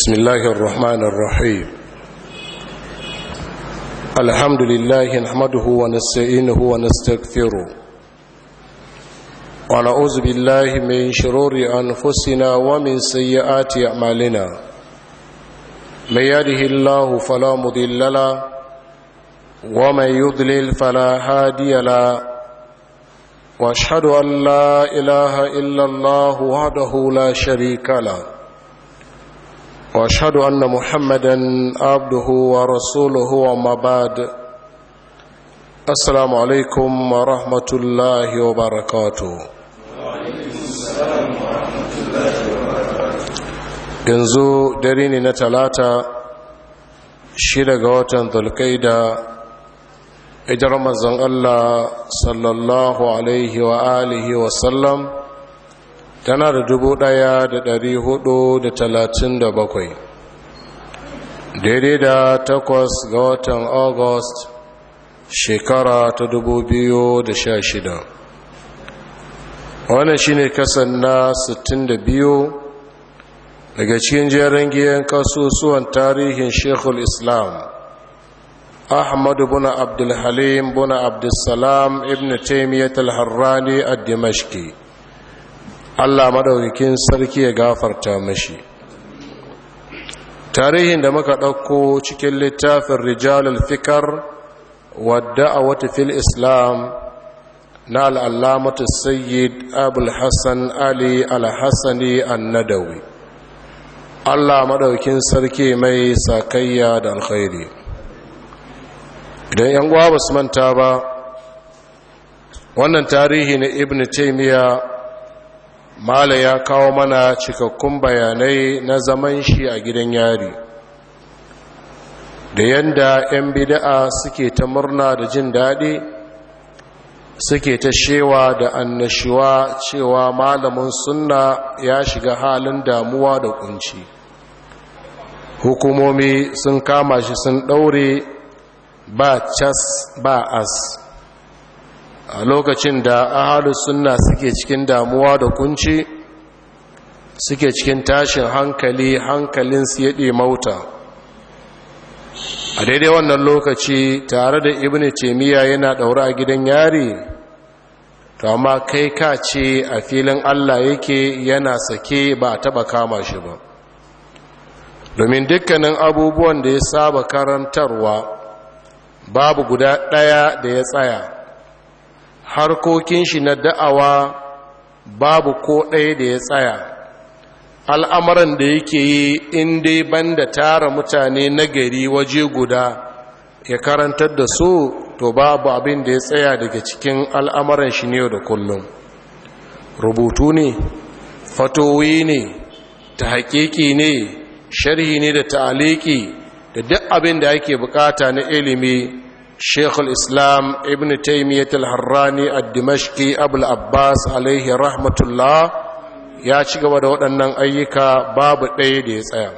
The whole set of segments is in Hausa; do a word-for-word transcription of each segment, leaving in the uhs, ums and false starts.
بسم الله الرحمن الرحيم الحمد لله نحمده ونستعينه ونستغفره ونعوذ بالله من شرور أنفسنا ومن سيئات أعمالنا من يهده الله فلا مضل له ومن يضلل فلا هادي له واشهد أن لا إله إلا الله وحده لا شريك له واشهد ان محمدا عبده ورسوله وما بعد السلام عليكم ورحمه الله وبركاته yanzu dare ne na talata shida ga watan dhulqaida hijirar manzon Allah sallallahu alaihi wa alihi wa sallam tana da dubu ɗaya da ɗari hudu da talatin da bakwai daidai da takwas ga watan august shekara ta dubu biyu da sha shida wannan shine kasan na sittin da biyu daga cikin jerin giyan kasusuwan tarihin shekul islam ahmadu buna abdulhalim buna abdulsalam ibn taimiyyat al-harrani ad-dimashqi Allah madaukakin sarki ya gafarta mashi tarihin da muka ɗauko cikin littafin rijalul fikar wadda a wata fil islam na al'allamatu sayyid abul hassan ali al-hassani an-nadawi Allah madaukakin sarki mai sakayya da alkhairi idan yan uwa basu manta ba wannan tarihi na ibn taymiyyah Mala ya kawo mana cikakkun bayanai na zaman shi a gidan yari da yanda 'yan bida'a suke ta murna da jin daɗi suke ta shewa da annashuwa cewa malamin sunna ya shiga halin damuwa da kunci hukumomi sun kama shi sun ɗaure ba cas ba as a lokacin da ahalus sunna suke cikin damuwa da kunci suke cikin tashin hankali hankalin su ya mauta a daidai wannan lokaci tare da ibn taymiya yana daure a gidan yari to amma kai ka ce a filin Allah yake yana sake ba a taba kama shi ba domin dukkanin abubuwan da ya saba karantarwa babu guda ɗaya da ya tsaya harkokin shi na da'awa babu ko ɗaya da ya tsaya al'amuran da yake yi in dai banda tara mutane na gari waje guda ya karantar da su to babu abin da ya tsaya daga cikin al'amuran shi ne da kullum rubutu ne fatowi ne ta haƙiƙi ne sharhi ne da ta'aliki da duk abin da ake bukata na ilimi شيخ الإسلام ابن تيمية الحراني الدمشقي أبو العباس عليه رحمة الله ya ci gaba da waɗannan ayyuka babu ɗaya da ya tsaya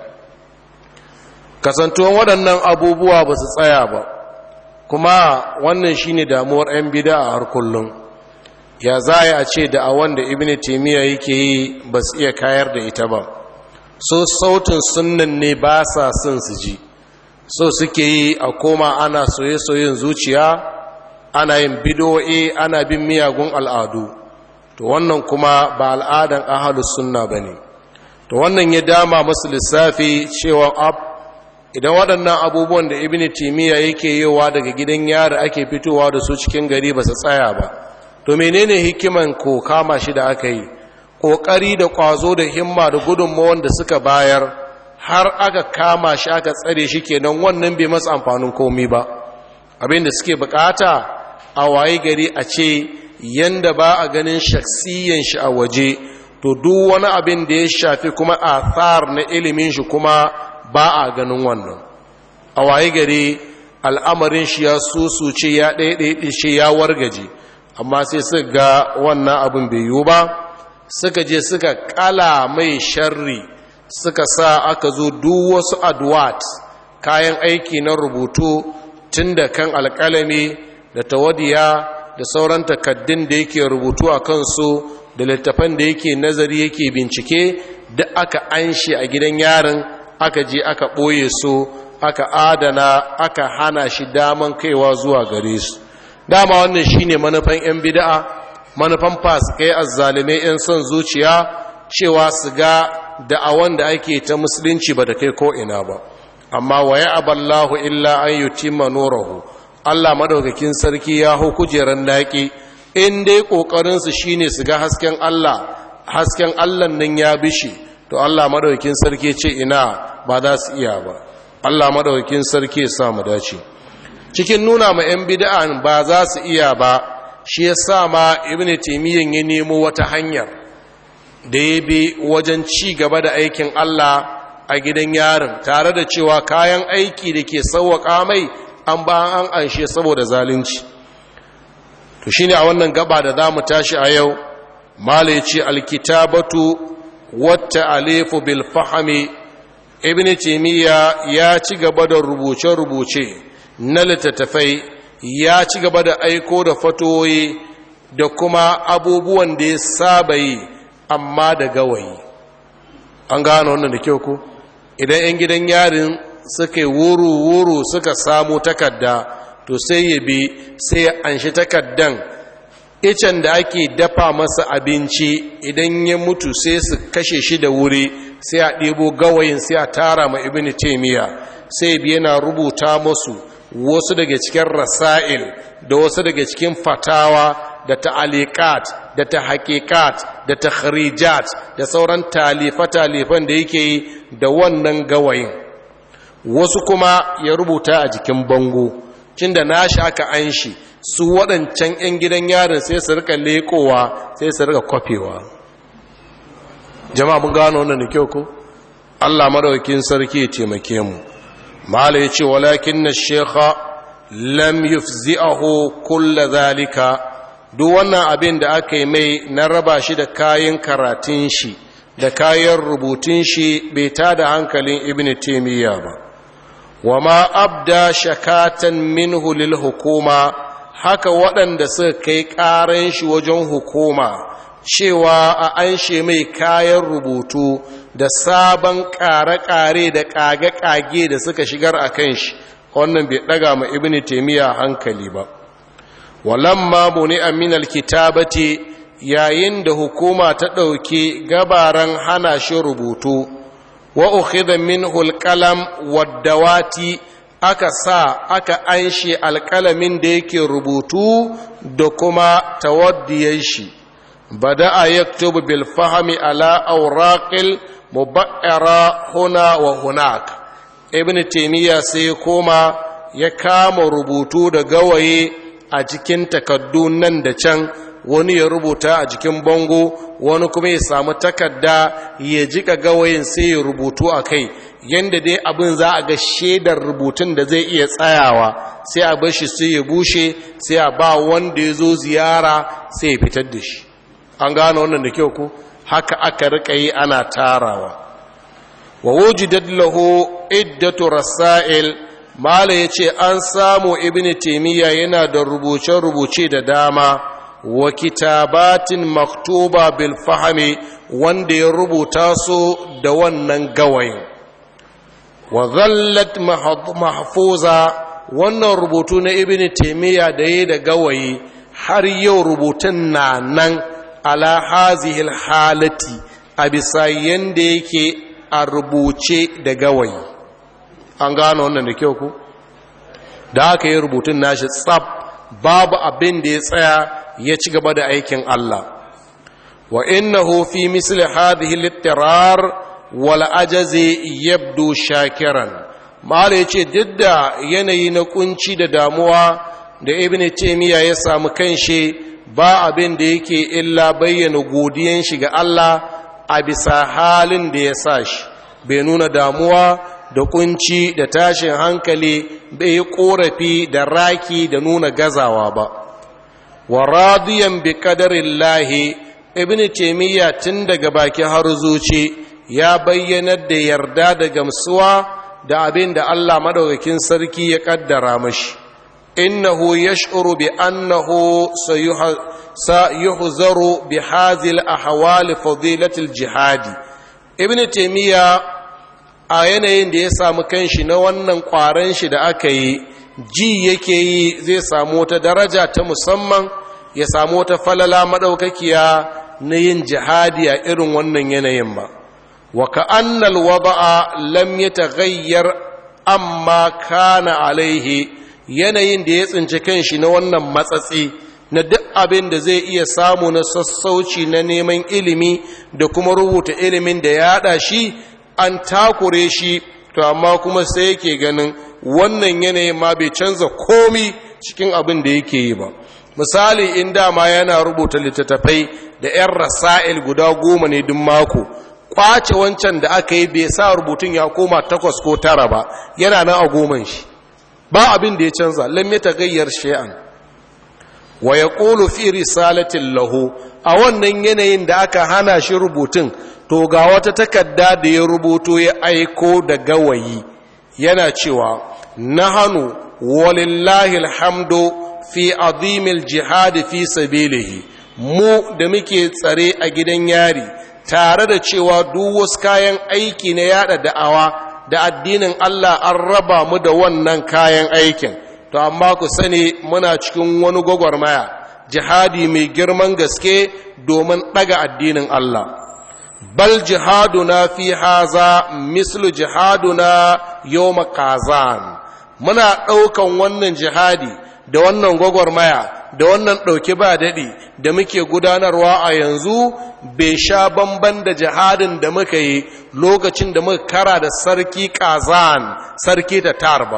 kasantuwan waɗannan abubuwa ba su tsaya ba kuma wannan shine damuwar 'yan bida a har kullum ya za a ce da a wanda ibn taymiya yake yi ba su iya kayar da ita ba so sautin sunnan ne ba sa son su ji so suke yi a koma ana soye-soyen zuciya ana yin bidoe ana bin miyagun al'adu to wannan kuma ba al'adan ahalus sunna ba ne to wannan ya dama masu lissafi cewa ab idan waɗannan abubuwan da ibn taymiya yake yiwa daga gidan yari ake fitowa da su cikin gari ba su tsaya ba to menene hikiman ko kama shi da aka yi ƙoƙari da ƙwazo da himma da gudunmawar da suka bayar har aka kama shi aka tsare shi kenan wannan bai masa amfanin komi ba abinda suke bukata a waye gari a ce yanda ba a ganin shaksiyan shi a waje to duk wani abin da ya shafi kuma athar na ilimin shi kuma ba a ganin wannan a waye gari al'amarin shi ya susuce ya ɗaiɗaiɗe shi ya wargaje amma sai suka ga wannan abin bai yiwu ba suka je suka kala mai sharri suka sa aka zo duk wasu adwat kayan aiki na rubutu tun da kan alƙalami da tawadiya da sauran takaddun da yake rubutu a kansu da littafan da yake nazari yake bincike da aka anshi a gidan yarin aka je aka ɓoye su aka adana aka hana shi daman kaiwa zuwa gare su. Dama wannan shine manufan 'yan bida'a, manufan fasikai azzalimai 'yan son zuciya, cewa su ga da'awan da ake ta musulunci ba da kai ko ina ba. Amma wa ya aballahu illa an yutimma nurahu, Allah madaukakin sarki ya hau kujeran naki, in dai kokarin su shine su ga hasken Allah, hasken Allah nan ya bishi, to Allah madaukakin sarki ce ina ba za su iya ba. Allah madaukakin sarki ya sa mu dace. Cikin nuna ma 'yan bid'an ba za su iya ba, shi yasa ma Ibn Taymiyyah ya nemo wata hanyar da ya bi wajen ci gaba da aikin Allah a gidan yarin, tare da cewa kayan aiki da ke sauwaƙa mai an ba an anshe saboda zalunci. To shine a wannan gaba da za mu tashi a yau, mala ce alkitabatu wata alifu bil fahami. Ibn Taymiyyah ya ci gaba da rubuce-rubuce na littattafai, ya ci gaba da aiko da fatoyi da kuma abubuwan da ya saba yi, amma da gawayi. An gano wannan da kyau ko? Idan 'yan gidan yarin suka yi wuru-wuru suka samu takarda, to sai ya bi sai ya anshi takardan, icen da ake dafa masa abinci idan ya mutu sai su kashe shi da wuri, sai a ɗebo gawayin sai a tara ma Ibn Taymiyyah, sai bi yana rubuta musu wasu daga cikin rasa'il da wasu daga cikin fatawa da ta'aliqat da tahqiqat da takhrijat da sauran talifa-talifan da yake yi da wannan gawayin. Wasu kuma ya rubuta a jikin bango, cinda nashi aka anshi, su waɗancan 'yan gidan yarin sai su rika lekowa sai su rika kwafewa. Jama'a mun gano wannan da kyau ko? Allah madaukakin sarki ya taimake mu. Mala ya ce walakin na shekha lam yufzi'ahu kulla zalika, duk wannan abin da aka yi mai na raba shi da kayan karatun shi da kayan rubutun shi bai tada hankalin Ibn Taymiyyah ba. Wa ma abda shakatan minhu lil hukuma, haka waɗanda suka kai ƙaran shi wajen hukuma cewa a anshe mai kayan rubutu da sabon ƙare-ƙare da ƙage-ƙage da suka shigar a kan shi, wannan bai ɗaga ma Ibn Taymiyyah hankali ba. Walamma muni'a min alkitabati, yayin da hukuma ta ɗauki gabaran hana shi rubutu, wa ukhidha minhu alqalam waddawati, aka sa aka anshe alƙalamin da yake rubutu da kuma tawaddiyar shi, bada'a yaktubu bil fahmi ala awraqil mubayyara huna wa hunak. Ibn Taymiyyah sai koma ya kama rubutu da gawaye a cikin takaddu nan da can, wani ya rubuta a jikin bango, wani kuma ya samu takarda ya jika gawayin sai ya rubutu a kai, yanda dai abin za a ga shaidar rubutun da zai iya tsayawa, sai a bar shi sai ya bushe, sai a ba wanda ya zo ziyara sai ya fitar da shi. An gano wannan da kyau ko? Haka aka rika yi ana tarawa. Wa wujidat lahu iddatu rasail, mala yace an samu Ibn Taymiyyah yana da rubuce-rubuce da dama, wa kitabatin maktuba bil fahmi, wanda ya rubuta su da wannan gawayin. Wa zallat mahfuza, wannan rubutu na Ibn Taymiyyah da yayi da gawayi har yau rubutun na nan ala hazihil halati, a bisa yanda yake a rubuce da gawayi. An gano wannan da kyau ku? Da aka yi rubutun nashi tsab, babu abin da ya tsaya ya ci gaba da aikin Allah. Wa innahu fi misli hadhihi littirar wal ajazi yabdu shakiran. Mala yace duk da yanayi na kunci da damuwa da Ibn Taymiyyah ya samu kanshi, ba abin da yake illa bayyana godiyan shi ga Allah a bisa halin da ya sa shi, bai nuna damuwa da kunci da tashin hankali, bai korafi da raki da nuna gazawa ba. Wa radiyan bi qadarillahi, Ibn Taymiyyah tun daga baki har zuci ya bayyanar da yarda da gamsuwa da abin da Allah madaukakin sarki ya kaddara mashi. innahu yash'uru bi annahu sayuhzaru bi hadhihi al-ahwal fadilat al-jihad. Ibn Taymiyyah a yanayin da ya samu kanshi na wannan ƙwaron shi da aka yi ji yake yi zai samu wata daraja ta musamman ya samu wata falala maɗaukakiya na yin jihadi a irin wannan yanayin ba wa ka'annal wada'a lam yataghayyar amma kana alaihi yanayin da ya tsinci kanshi na wannan matsatsi na duk abin da zai iya samu na sassauci na neman ilimi da kuma rubuta ilimin da ya haɗa shi an takure shi to amma kuma sai yake ganin wannan yanayin ma bai canza komi cikin abin da yake yi ba misali in dama yana rubuta littattafai da 'yan rasa'il guda goma ne duk mako kwace wancan da aka yi bai sa rubutun ya koma takwas ko tara ba yana nan a goman shi ba abin da ya canza lam yataghayyar shay'an wa yaqulu fi risalatin lahu a wannan yanayin da aka hana shi rubutun to ga wata takarda da ya rubuto ya aiko da gawayi yana cewa nahanu walillahi alhamdu fi azimil jihad fi sabilihi mu da muke tsare a gidan yari tare da cewa duk wasu kayan aiki na yada da'awa da addinin Allah an raba mu da wannan kayan aikin to amma ku sani muna cikin wani gwagwarmaya jihadi mai girman gaske domin daga addinin Allah bal jihaduna fi haza mislu jihaduna yawma qazan muna daukan wannan jihadi da wannan gwagwarmaya da wannan dauki ba dadi da muke gudanarwa a yanzu bai sha bamban da jihadin da muka yi lokacin da muka kara da sarki Qazan sarki ta Tarba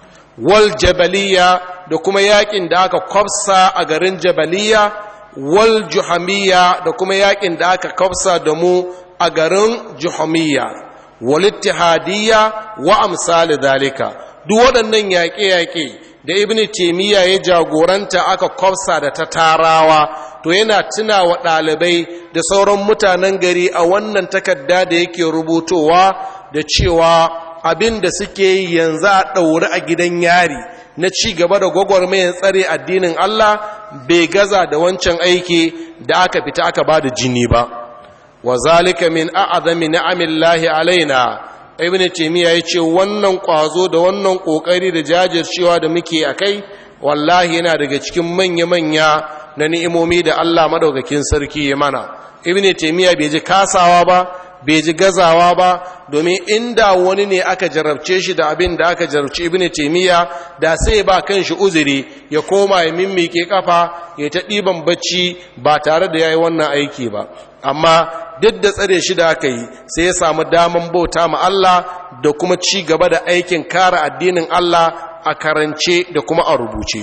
wal Jabaliya da kuma yakin da aka kwafsa a garin Jabaliya wal Juhamiyya da kuma yakin da aka kwafsa da mu a garin Juhamiyya wal Ittihadiyya wa amsal dalika duk waɗannan yaƙe-yaƙe da Ibn Taymiyyah ya jagoranta aka kwafsa da ta Tarawa to yana tuna wa ɗalibai da sauran mutanen gari a wannan takarda da yake rubutowa da cewa abin da suke yi yanzu a ɗauri a gidan yari na ci gaba da gwagwarmayar tsare addinin Allah bai gaza da wancan aiki da aka fita aka ba da jini ba wa zalika min a'azami ni'amillahi alaina ibn taymiya yace wannan kwazo da wannan kokari da jajircewa da muke akai wallahi yana daga cikin manya-manya na ni'imomi da Allah madaukakin sarki ya mana ibn taymiya bai ji kasawa ba bai ji gazawa ba domin inda wani ne aka jarabce shi da abin da aka jarabci ibn taymiya da sai ba kanshi uzuri ya koma ya mimmike kafa ya ta diban bacci ba tare da yayi wannan aiki ba amma duk da tsare shi da aka yi sai ya samu daman bauta ma Allah da kuma ci gaba da aikin kare addinin Allah a karance da kuma a rubuce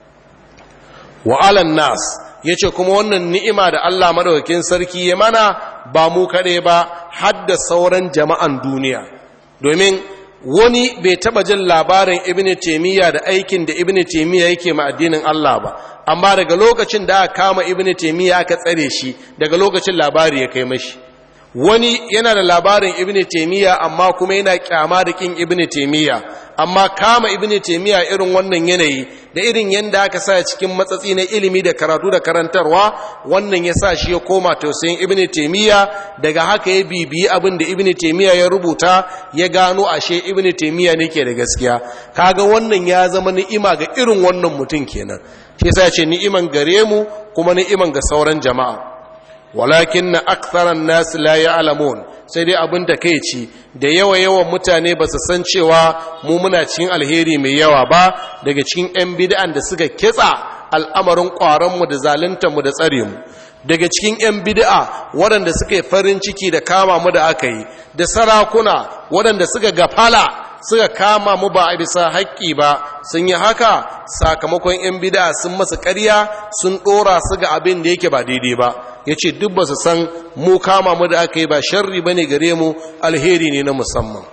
wa alan nas yace kuma wannan ni'ima da Allah madaukakin sarki ya mana ba mu kaɗai ba har da sauran jama'an duniya domin wani bai taba jin labarin ibn taymiya da aikin da ibn taymiya yake ma addinin Allah ba amma daga lokacin da aka kama ibn taymiya aka tsare shi daga lokacin labari ya kai mashi wani yana da labarin ibn taymiya amma kuma yana kyama da kin ibn taymiya amma kama ibn taymiya irin wannan yanayi da irin yanda aka sa cikin matsatsi na ilimi da karatu da karantarwa wannan ya sa shi ya koma tausayin ibn taymiya daga haka ya bibiyi abin da ibn taymiya ya rubuta ya gano ashe ibn taymiya ne ke da gaskiya kaga wannan ya zama ni'ima ga irin wannan mutum kenan shi yasa ya ce ni'iman gare mu kuma ni'iman ga sauran jama'a walakin na aktharan nas la ya'lamun sai dai abin da kai ci da yawa yawan mutane ba su san cewa mu muna cikin alheri mai yawa ba daga cikin yan bid'an da suka kitsa al'amarin ƙwaron mu da zaluntar mu da tsare mu daga cikin yan bid'a waɗanda suka yi farin ciki da kama mu da aka yi da sarakuna waɗanda suka gafala suka kama mu ba a bisa haƙƙi ba sun yi haka sakamakon yan bid'a sun masa ƙarya sun ɗora su ga abin da yake ba daidai ba ya ce duk ba su san mu kama mu da aka yi ba sharri ba ne gare mu alheri ne na musamman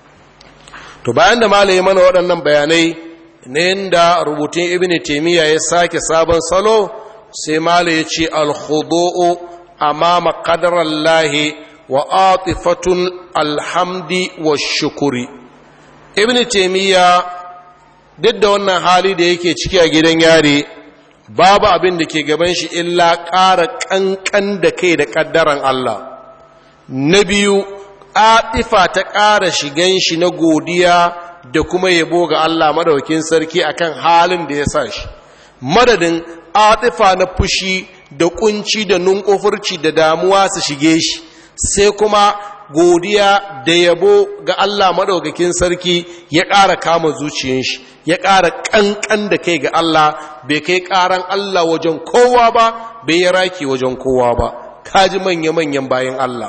to bayan da malaye mana waɗannan bayanai na yadda rubutun ibn taimiyya ya sake sabon salo sai malaye ya ce alhudu'u amama qadarallahi wa atifatun alhamdi wa shukuri ibn taimiyya duk da wannan hali da yake ciki a gidan yare babu abin da ke gaban shi illa ƙara ƙanƙan da kai da ƙaddaran Allah na biyu atifa ta ƙara shigan shi na godiya da kuma yabo ga Allah madaukakin sarki akan halin da ya sa shi, madadin atifa na fushi da kunci da nunkufurci da damuwa su shige shi, sai kuma godiya da yabo ga Allah madaukakin sarki ya ƙara kama zuciyar shi, ya ƙara ƙanƙan da kai ga Allah, bai kai ƙaran Allah wajen kowa ba, bai yi raki wajen kowa ba. Kaji manya-manyan bayan Allah.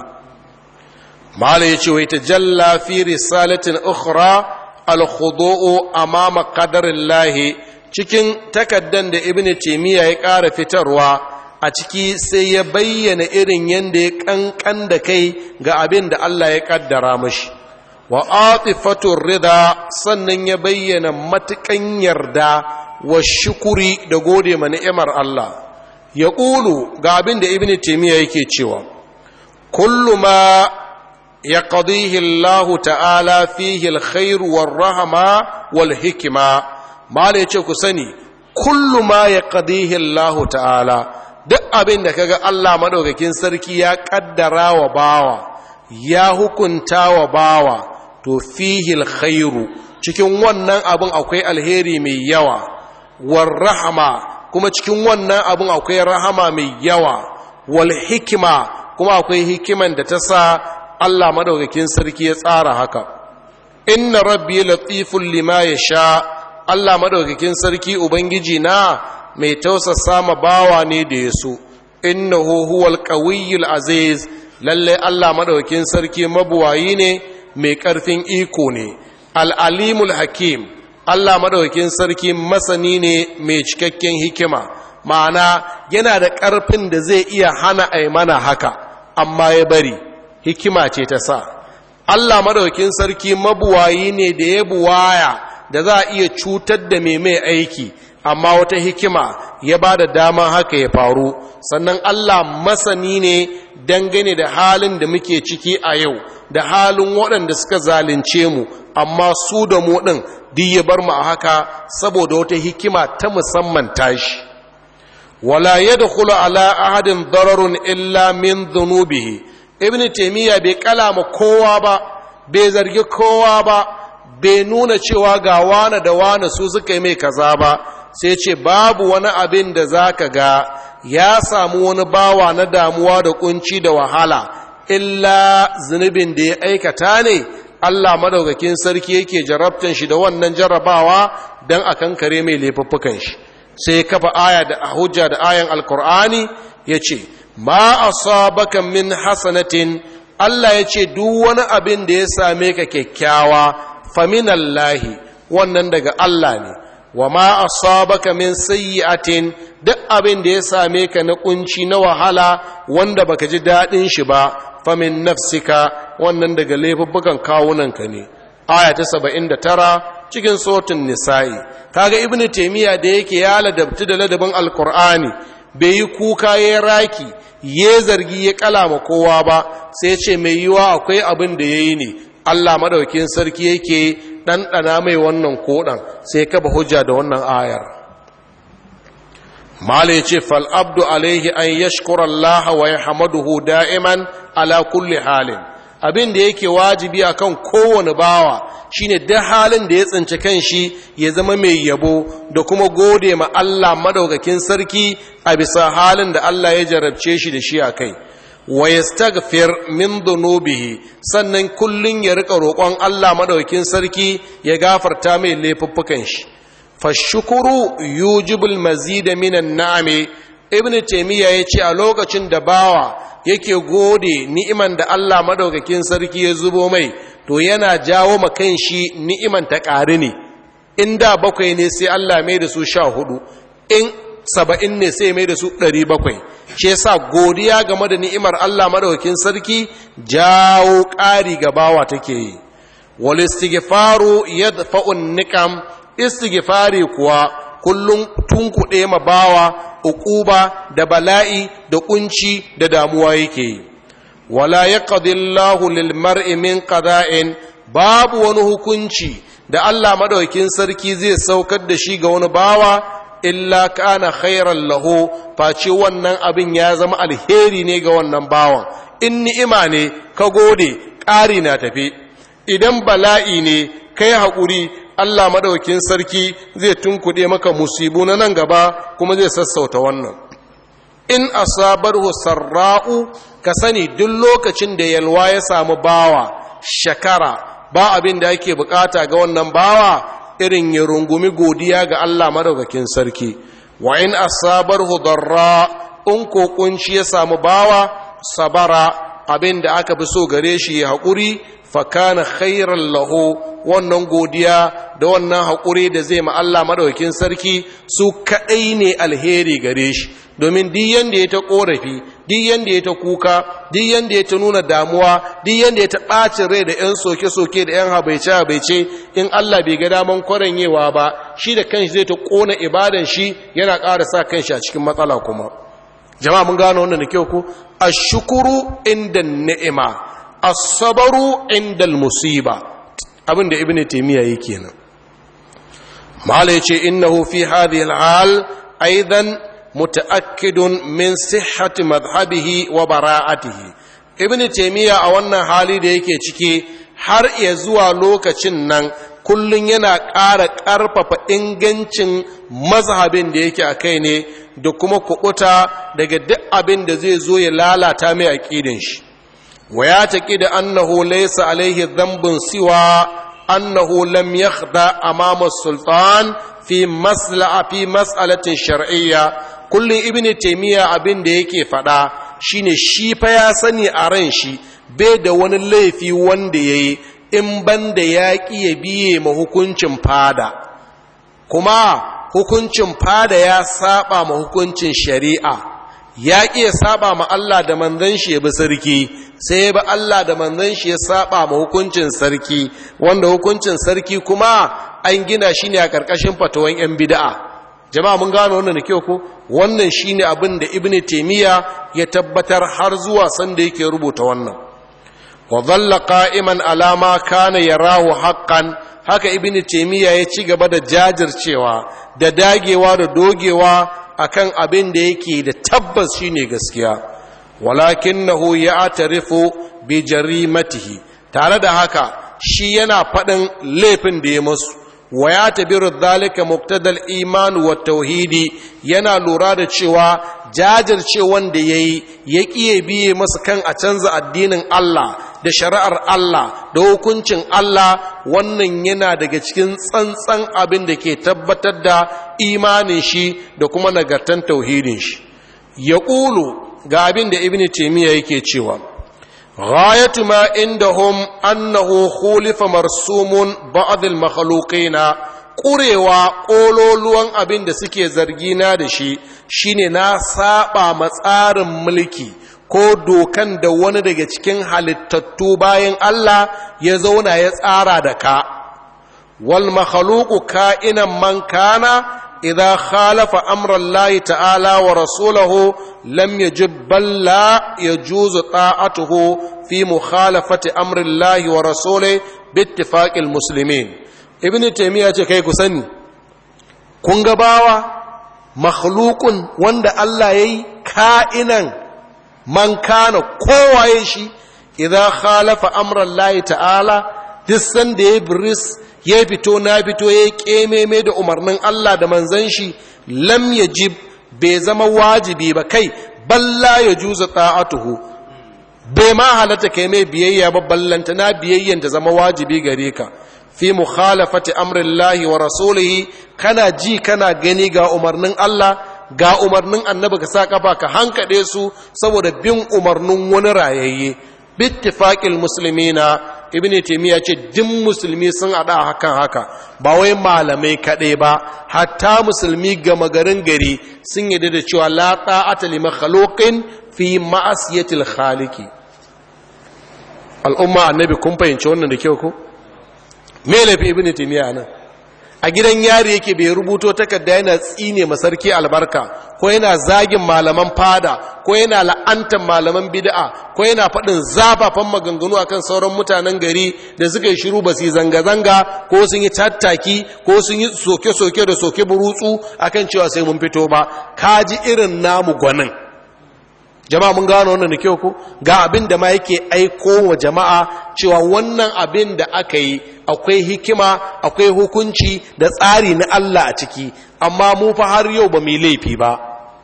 Mala ya ce wai ta jalla fi risalatin ukhra al-khudu'u amama qadarillahi, cikin takaddan da Ibn Taymiyyah ya ƙara fitarwa a ciki sai ya bayyana irin yanda ya kankan da kai ga abin da Allah ya kaddara mashi. Wa atifatur rida, sannan ya bayyana matukan yarda wa shukuri da gode ma ni'imar Allah. Ya ƙulu ga abin da Ibn Taymiyyah yake cewa, kullu ma yaqdihi Allah ta'ala fihi alkhair war rahma wal hikma. Mala yace ku sani, kullu ma yaqdihi Allah ta'ala, duk abin da kaga Allah madaukakin sarki ya kaddara wa bawa, ya hukunta wa bawa, to fihi alkhairu, cikin wannan abin akwai alheri mai yawa, war rahma, kuma cikin wannan abin akwai rahama mai yawa, wal hikima, kuma akwai hikiman da ta sa Allah madaukakin sarki ya tsara haka. Inna rabbi latiful lima yasha, Allah madaukakin sarki ubangiji na mai tausasa ma bawa ne da yaso. Innahu huwal qawiyyul aziz, lalle Allah madaukakin sarki mabuwayi ne, mai karfin iko ne. Al alimul hakim, Allah madaukakin sarki masani ne mai cikakken hikima, ma'ana yana da ƙarfin da zai iya hana ai mana haka, amma ya bari, hikima ce ta sa. Allah madaukakin sarki mabuwayi ne da ya buwaya da za a iya cutar da mai mai aiki, amma wata hikima ya ba da dama haka ya faru. Sannan Allah masani ne dangane da halin da muke ciki a yau, da halin waɗanda suka zalunce mu, amma su da mu ɗin duk ya bar mu a haka saboda wata hikima ta musamman tashi. Wala yadkhulu ala ahadin dararun illa min dhunubihi. Ibn Taymiyyah bai kalama kowa ba, bai zargi kowa ba, bai nuna cewa ga wane da wane su suka yi mai kaza ba, sai ce babu wani abin da zaka ga ya samu wani bawa na damuwa da kunci da wahala illa zunubin da ya aikata ne Allah madaukakin sarki yake jarabtan shi da wannan jarrabawa dan a kankare mai laifuffukan shi. Sai kafa aya da hujja da ayan alkur'ani yace ma asabaka min hasanatin, Allah yace duk wani abin da ya same ka kyakkyawa faminallahi, wannan daga Allah ne. Wa ma asabaka min sayyi'atin, duk abin da ya same ka na kunci na wahala wanda baka ji dadin shi ba, famin nafsika, wannan daga laifuffukan kawunanka ne. Aya ta saba'in da tara cikin suratul nisa'i. Kaga Ibn Taymiyyah da yake ya ladabtu da ladabin alqur'ani, bai yi kuka ya raki ya zargi ya kalama kowa ba, sai ce mai yiwa akwai abin da yayi ne Allah madaukakin sarki yake ɗanɗana mai wannan koɗan, sai ka ba hujja da wannan ayar. Mala ya ce fal'abdu alaihi an yashkura Allah wa ya hamaduhu da'iman ala kulli halin. Abin da yake wajibi akan kowane bawa shine da halin da ya tsinci kanshi ya zama mai yabo da kuma gode ma Allah madaukakin sarki a bisa halin da Allah ya jarabce shi da shi a kai. Wa yastaghfir min dhunubihi, sannan kullun ya rika roƙon Allah madaukakin sarki ya gafarta mai laifuffukan shi. Fashukuru yujibul mazida minan na'ami. Ibn Taymiyyah yace a lokacin da bawa yake gode ni'iman da Allah madaukakin sarki ya zubo mai, to yana jawo ma kanshi ni'iman ta ƙari ne. In da bakwai ne sai Allah mai da su sha hudu, in saba'in ne sai mai da su ɗari bakwai. Shi yasa godiya game da ni'imar Allah madaukakin sarki jawo ƙari ga bawa take yi. Wal istighfaru yadfa'un niqam, istighfari kuwa kullum tunkuɗe ma bawa uquba da bala'i da kunci da damuwa yake yi. Wala yaqdi Allahu lil mar'i min qada'in, babu wani hukunci da Allah madaukakin sarki zai saukar da shi ga wani bawa illa kana khairan lahu, face wannan abin ya zama alheri ne ga wannan bawan. In ni'ima ne ka gode ƙari na tafi. Idan bala'i ne kai haƙuri, Allah madaukakin sarki zai tunkuɗe maka musibu na nan gaba kuma zai sassauta wannan. In asabarhu sarra'u, ka sani duk lokacin da yalwa ya samu bawa, shakara, ba abin da ake bukata ga wannan bawa irin ya rungumi godiya ga Allah madaukakin sarki. Wa in asabarhu darra, in ko kunci ya samu bawa, sabara, abin da aka fi so gare shi ya haƙuri, fakana khairan lahu, wannan godiya da wannan haƙuri da zai ma Allah madaukakin sarki su kaɗai ne alheri gare shi. Domin duk yanda ya ta ƙorafi, duk yanda ya ta kuka, duk yanda ya ta nuna damuwa, duk yanda ya ta ɓacin rai da 'yan soke-soke da 'yan habaice-habaice, in Allah bai ga daman kwaranyewa ba, shi da kanshi zai ta ƙona ibadan shi, yana ƙara sa kanshi a cikin matsala kuma. Jama'a mun gano wannan da kyau ko? Ashukuru inda ni'ima, as-sabaru inda musiba. Abin da Ibn Taymiyyah yake nan. Mala yace innahu fi hadhihi al-hal aidan muta'akkidun min sihhati madhhabihi wa bara'atihi. Ibn Taymiyyah a wannan hali da yake ciki har iya zuwa lokacin nan kullun yana ƙara ƙarfafa ingancin mazhabin da yake a kai ne da kuma kuɓuta daga duk abin da zai zo ya lalata mai aƙidin shi. Wa ya taƙi da annahu laysa alaihi dhanbun siwa annahu lam yakhda amama sultan fi maslaha fi mas'alatin shar'iyya. Kullum Ibn Taymiyyah abin da yake faɗa shine shi fa ya sani a ran shi bai da wani laifi wanda yayi in banda ya ƙi ya biye ma hukuncin fada, kuma hukuncin fada ya saba ma hukuncin shari'a, ya ƙi ya saba ma Allah da manzon shi ya bi sarki, sai ba Allah da manzon shi ya saba ma hukuncin sarki, wanda hukuncin sarki kuma an gina shi ne a ƙarƙashin fatawan 'yan bid'a. Jama'a mun gano wannan da kyau ko? Wannan shine abin da Ibn Taymiyyah ya tabbatar har zuwa sanda yake rubuta wannan. Wa dhalla qa'iman ala ma kana yarahu haqqan, haka Ibn Taymiyyah ya ci gaba da jajircewa da dagewa da dogewa akan abin da yake da tabbas shine gaskiya. Walakinahu ya'tarifu bi jarimatihi, tare da haka shi yana faɗin laifin da ya masu. Wa ya tabiru dhalika muqtadal iman wa tauhidi, yana lura da cewa jajirce wanda yayi ya kiye biye masa kan a canza addinin Allah da shari'ar Allah da hukuncin Allah, wannan yana daga cikin tsantsan abin da ke tabbatar da imanin shi da kuma nagartan tauhidin shi. Yaqulu, ga abin da Ibn Taymiyyah yake cewa, ghayatu ma indahum annahu khulifa marsumun ba'd al-makhluqina, ƙurewa ƙololuwan abin da suke zargina da shi shine na saba matsarin mulki ko dokan da wani daga cikin halittattu bayan Allah ya zauna ya tsara da ka. Wal makhluqu ka'inan man kana idza khalafa amra Allah ta'ala wa rasulahu lam yajib bal la yajuzu ta'atuhu fi mukhalafati amri Allah wa rasulihi bi ittifaqil muslimin. Ibn Taymiyyah ce kai ku sani, kun ga bawa makhluqun wanda Allah yayi ka'inan man kana kowaye shi idza khalafa amra Allah ta'ala, duk sanda ya bris ya fito na fito ya kememe da umarnin Allah da manzon shi, lam yajib bai zama wajibi ba, kai balla ya juza ta'atuhu, bai ma halatta kai mai biyayya ba, ballanta na biyayyan ta zama wajibi gare ka fi mukhalafati amrillahi wa rasulihi, kana ji kana gani ga umarnin Allah ga umarnin annabi ka sa kafa ka hankade su saboda bin umarnin wani rayayye. Bittifaqil muslimina, Ibn Taymiyyah ce duk musulmi sun hada hakan haka, ba wai malamai kaɗai ba, hatta musulmi gama garin gari sun yi da cewa la ta'ata li makhluqin fi ma'asiyatil khaliqi. Al'umma annabi kun fahimci wannan da kyau ko? Me lafi Ibn Taymiyyah nan? A gidan yari yake bai rubuto takarda yana tsine masarki albarka, ko yana zagin malaman fada, ko yana la'antar malaman bid'a, ko yana faɗin zafafan maganganu akan sauran mutanen gari da suka yi shiru ba su yi zanga-zanga ko sun yi tattaki ko sun yi soke-soke da soke burutsu akan cewa sai mun fito ba. Kaji irin namu gwanin, jama'a mun gano wannan da kyau ko ga abin da ma yake aiko wa jama'a cewa wannan abin da aka yi akwai hikima akwai hukunci da tsari na Allah a ciki amma mu fa har yau ba mu laifi ba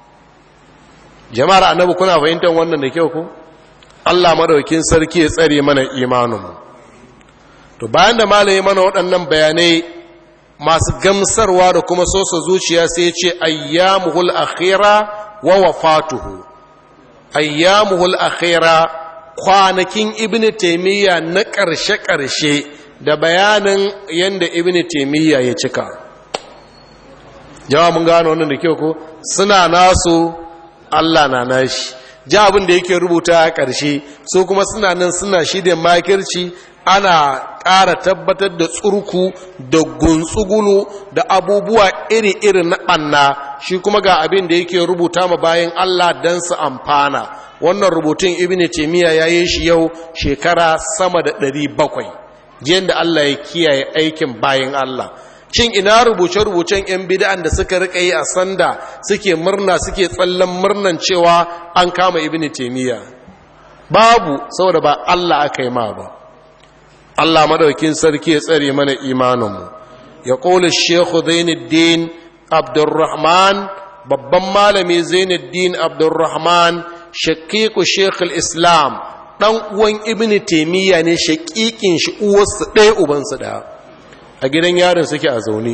jama'ar annabi kuna fahimtar wannan da kyau ko Allah madaukakin sarki ya tsare mana imanin mu to bayan da malai mana waɗannan bayanai masu gamsarwa da kuma sosa zuciya sai ya ce ayyamuhul akhira wa wafatuhu ayyamuhul akhira kwanakin ibn taymiya na ƙarshe-ƙarshe da bayanin yanda ibn taymiya ya cika jama'a mun gano wannan da kyau ko suna nasu Allah na nashi ja abin da yake rubuta a ƙarshe su kuma suna nan suna shirya makirci ana ƙara tabbatar da tsurku da guntsugulu da abubuwa iri-iri na ɓanna shi kuma ga abin da yake rubuta ma bayan Allah don su amfana wannan rubutun ibn taymiya ya yi shi yau shekara sama da ɗari bakwai jiyan da Allah ya kiyaye aikin bayan Allah shin ina rubuce-rubucen 'yan bid'an da suka rika yi a sanda suke murna suke tsallan murnan cewa an kama ibn taymiya babu saboda ba Allah aka yi ma ba Allah madaukin sarki ya tsare mana imaninmu ya ƙoli shekhu zainuddin abdurrahman babban malami zainuddin abdurrahman shakiku shekhul islam ɗan uwan ibn taimiyya ne shakikin shi uwarsu ɗaya ubansu ɗaya a gidan yarin suke a zaune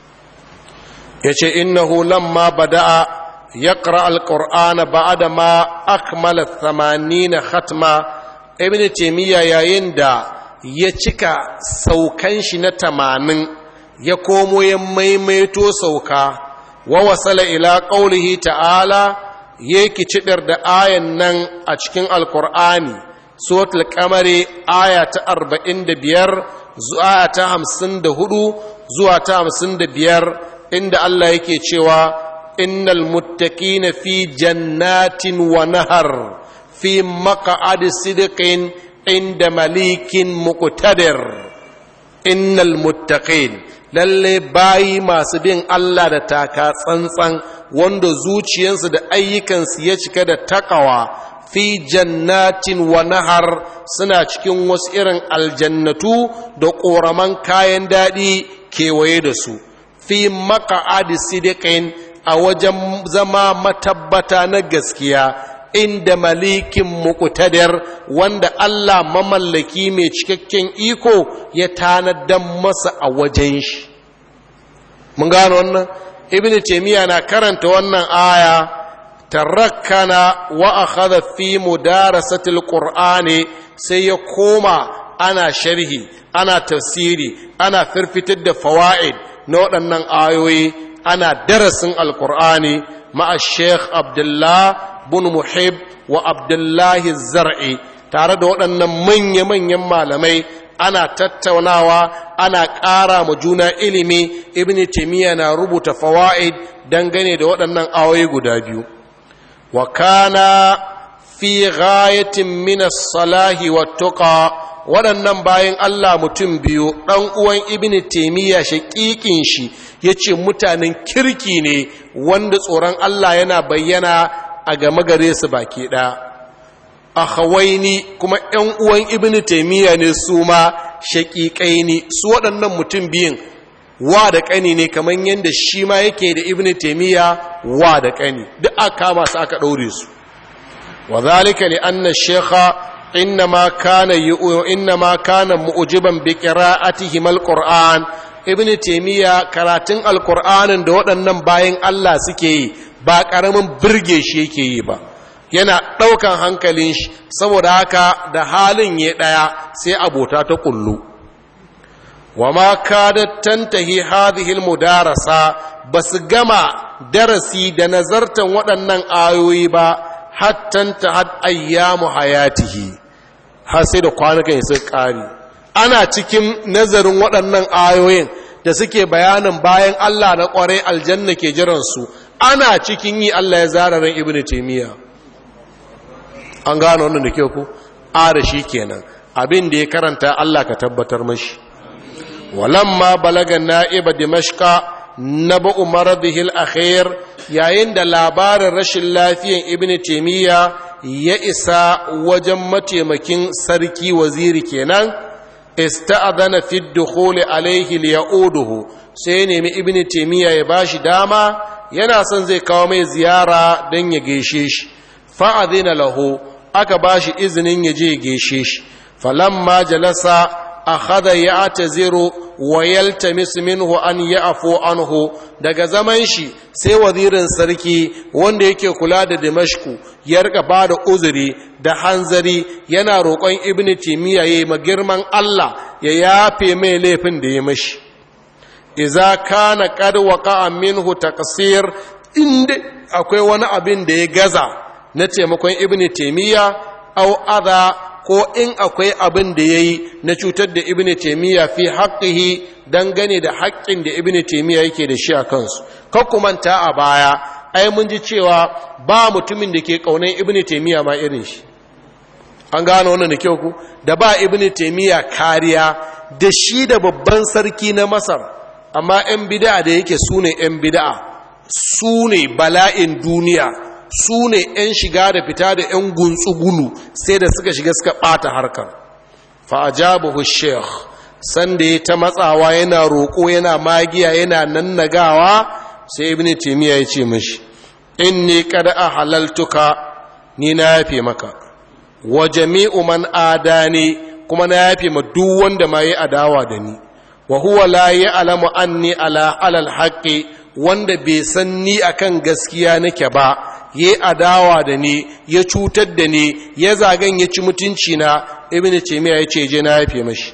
ya ce innahu lamma bada'a ya ƙara alƙur'ana ba'ada ma akmala thamanina khatma ibn taimiyya yayin da ya cika saukan shi na tamanin ya komo ya maimaito sauka wa wasala ila qaulihi ta'ala yake cidar da ayan nan a cikin alqur'ani suratul qamari aya ta arba'in da biyar zuwa ta hamsin da hudu zuwa ta hamsin da biyar inda Allah yake cewa innal muttaqina fi jannatin wa nahar fi maq'adi sidqin inda malikin muqtadir innal muttaqin lalle bayi masu bin Allah da taka tsantsan wanda zuciyarsu da ayyukansu ya cika da takawa fi jannatin wa nahar suna cikin wasu irin aljannatu da ƙoraman kayan daɗi kewaye da su fi maq'adi sidqin a wajen zama matabbata na gaskiya inda malikin muqtadir wanda Allah mamallaki mai cikakken iko ya tanadan masa a wajen shi mun gano wannan ibnu taymiya na karanta wannan aya tarakkana wa akhadha fi mudarasati alqur'ani sai ya koma ana sharhi ana tafsiri ana firfitar da fawaid na waɗannan ayoyi ana darasin alqur'ani ma'a sheikh abdullah bin muhib wa abdullahi zar'i tare da waɗannan manya-manyan malamai ana tattaunawa ana ƙara ma juna ilimi ibn taymiya na rubuta fawaid dangane da waɗannan ayoyi guda biyu wa kana fi ghayatin min as-salahi wat-tuqa waɗannan bayan Allah mutum biyu ɗan uwan ibn taymiya shaƙiƙin shi yace mutanen kirki ne wanda tsoron Allah yana bayyana a game gare su baki ɗaya akhawaini kuma ƴan uwan ibnu taymiya ne su ma shaqiqaini su waɗannan mutum biyun wa da ƙani ne kamar yadda shi ma yake da ibnu taymiya wa da ƙani duk aka kama su aka ɗaure su wa zalika li anna shaykha innama kana innama kana mu'jiban bi qira'atihim alquran ibnu taymiya karatun alqur'anin da waɗannan bayan Allah suke yi ba ƙaramin birge shi yake yi ba yana ɗaukan hankalin shi saboda haka da halin ya ɗaya sai abota ta kullu wa ma kadat tantahi hadhihi almudarasa basu gama darasi da nazartan waɗannan ayoyi ba hatta ta had ayyamu hayatihi har sai da kwanakan sai ƙari ana cikin nazarin waɗannan ayoyin da suke bayanin bayan Allah na ƙwarai aljanna ke jiransu ana cikin yi Allah ya zara ran ibnu taymiya an gano wannan da kyau ku ara shi kenan abin da ya karanta Allah ka tabbatar mashi walamma balaga na'iba dimashqa nabu maradihi al-akhir yayin da labarin rashin lafiyan ibnu taymiya ya isa wajen mataimakin sarki waziri kenan ista'adana fi dukhuli alaihi liyauduhu sai nemi ibnu taymiya ya bashi dama yana son zai kawo mai ziyara dan ya gaishe shi fa'adina lahu aka bashi izinin ya je gaishe shi falamma jalasa akhadha ya'taziru wa yaltamis minhu an ya'fu anhu daga zaman shi sai wazirin sarki wanda yake kula da Dimashku ya rika bada uzuri da hanzari yana roƙon Ibn Taymiyyah yayi magirman Allah ya yafe mai laifin da ya mashi idza kana qad waqa'a minhu taqsir inda akwai wani abin da ya gaza na taimakon Ibn Taymiyyah au adha ko in akwai abin da ya yi na cutar da ibn taimiyya fi haƙƙihi dangane da haƙƙin da ibn taimiyya yake da shi a kansu kakkumanta a baya ai mun ji cewa ba mutumin da ke ƙaunar ibn taimiyya ma irin shi an gano wannan da kyau ku da ba ibn taimiyya kariya da shi da babban sarki na masar amma 'yan bida'a da yake su ne 'yan bida'a su ne bala'in duniya su ne 'yan shiga da fita da 'yan guntsugulu sai da suka shiga suka ɓata harkar fa'ajabuhu sheikh sanda ya ta matsawa yana roƙo yana magiya yana nannagawa sai ibn taymiya ya ce mishi inni qad ahalaltuka ni na yafe maka wa jami'u man adani kuma na yafe ma duk wanda ma yi adawa da ni wa huwa la ya'lamu anni ala alal haqqi wanda bai san ni akan gaskiya nake ba ya adawa da ni ya cutar da ni ya zagan ya ci mutunci na ibn taymiya ya ce je na yafe mashi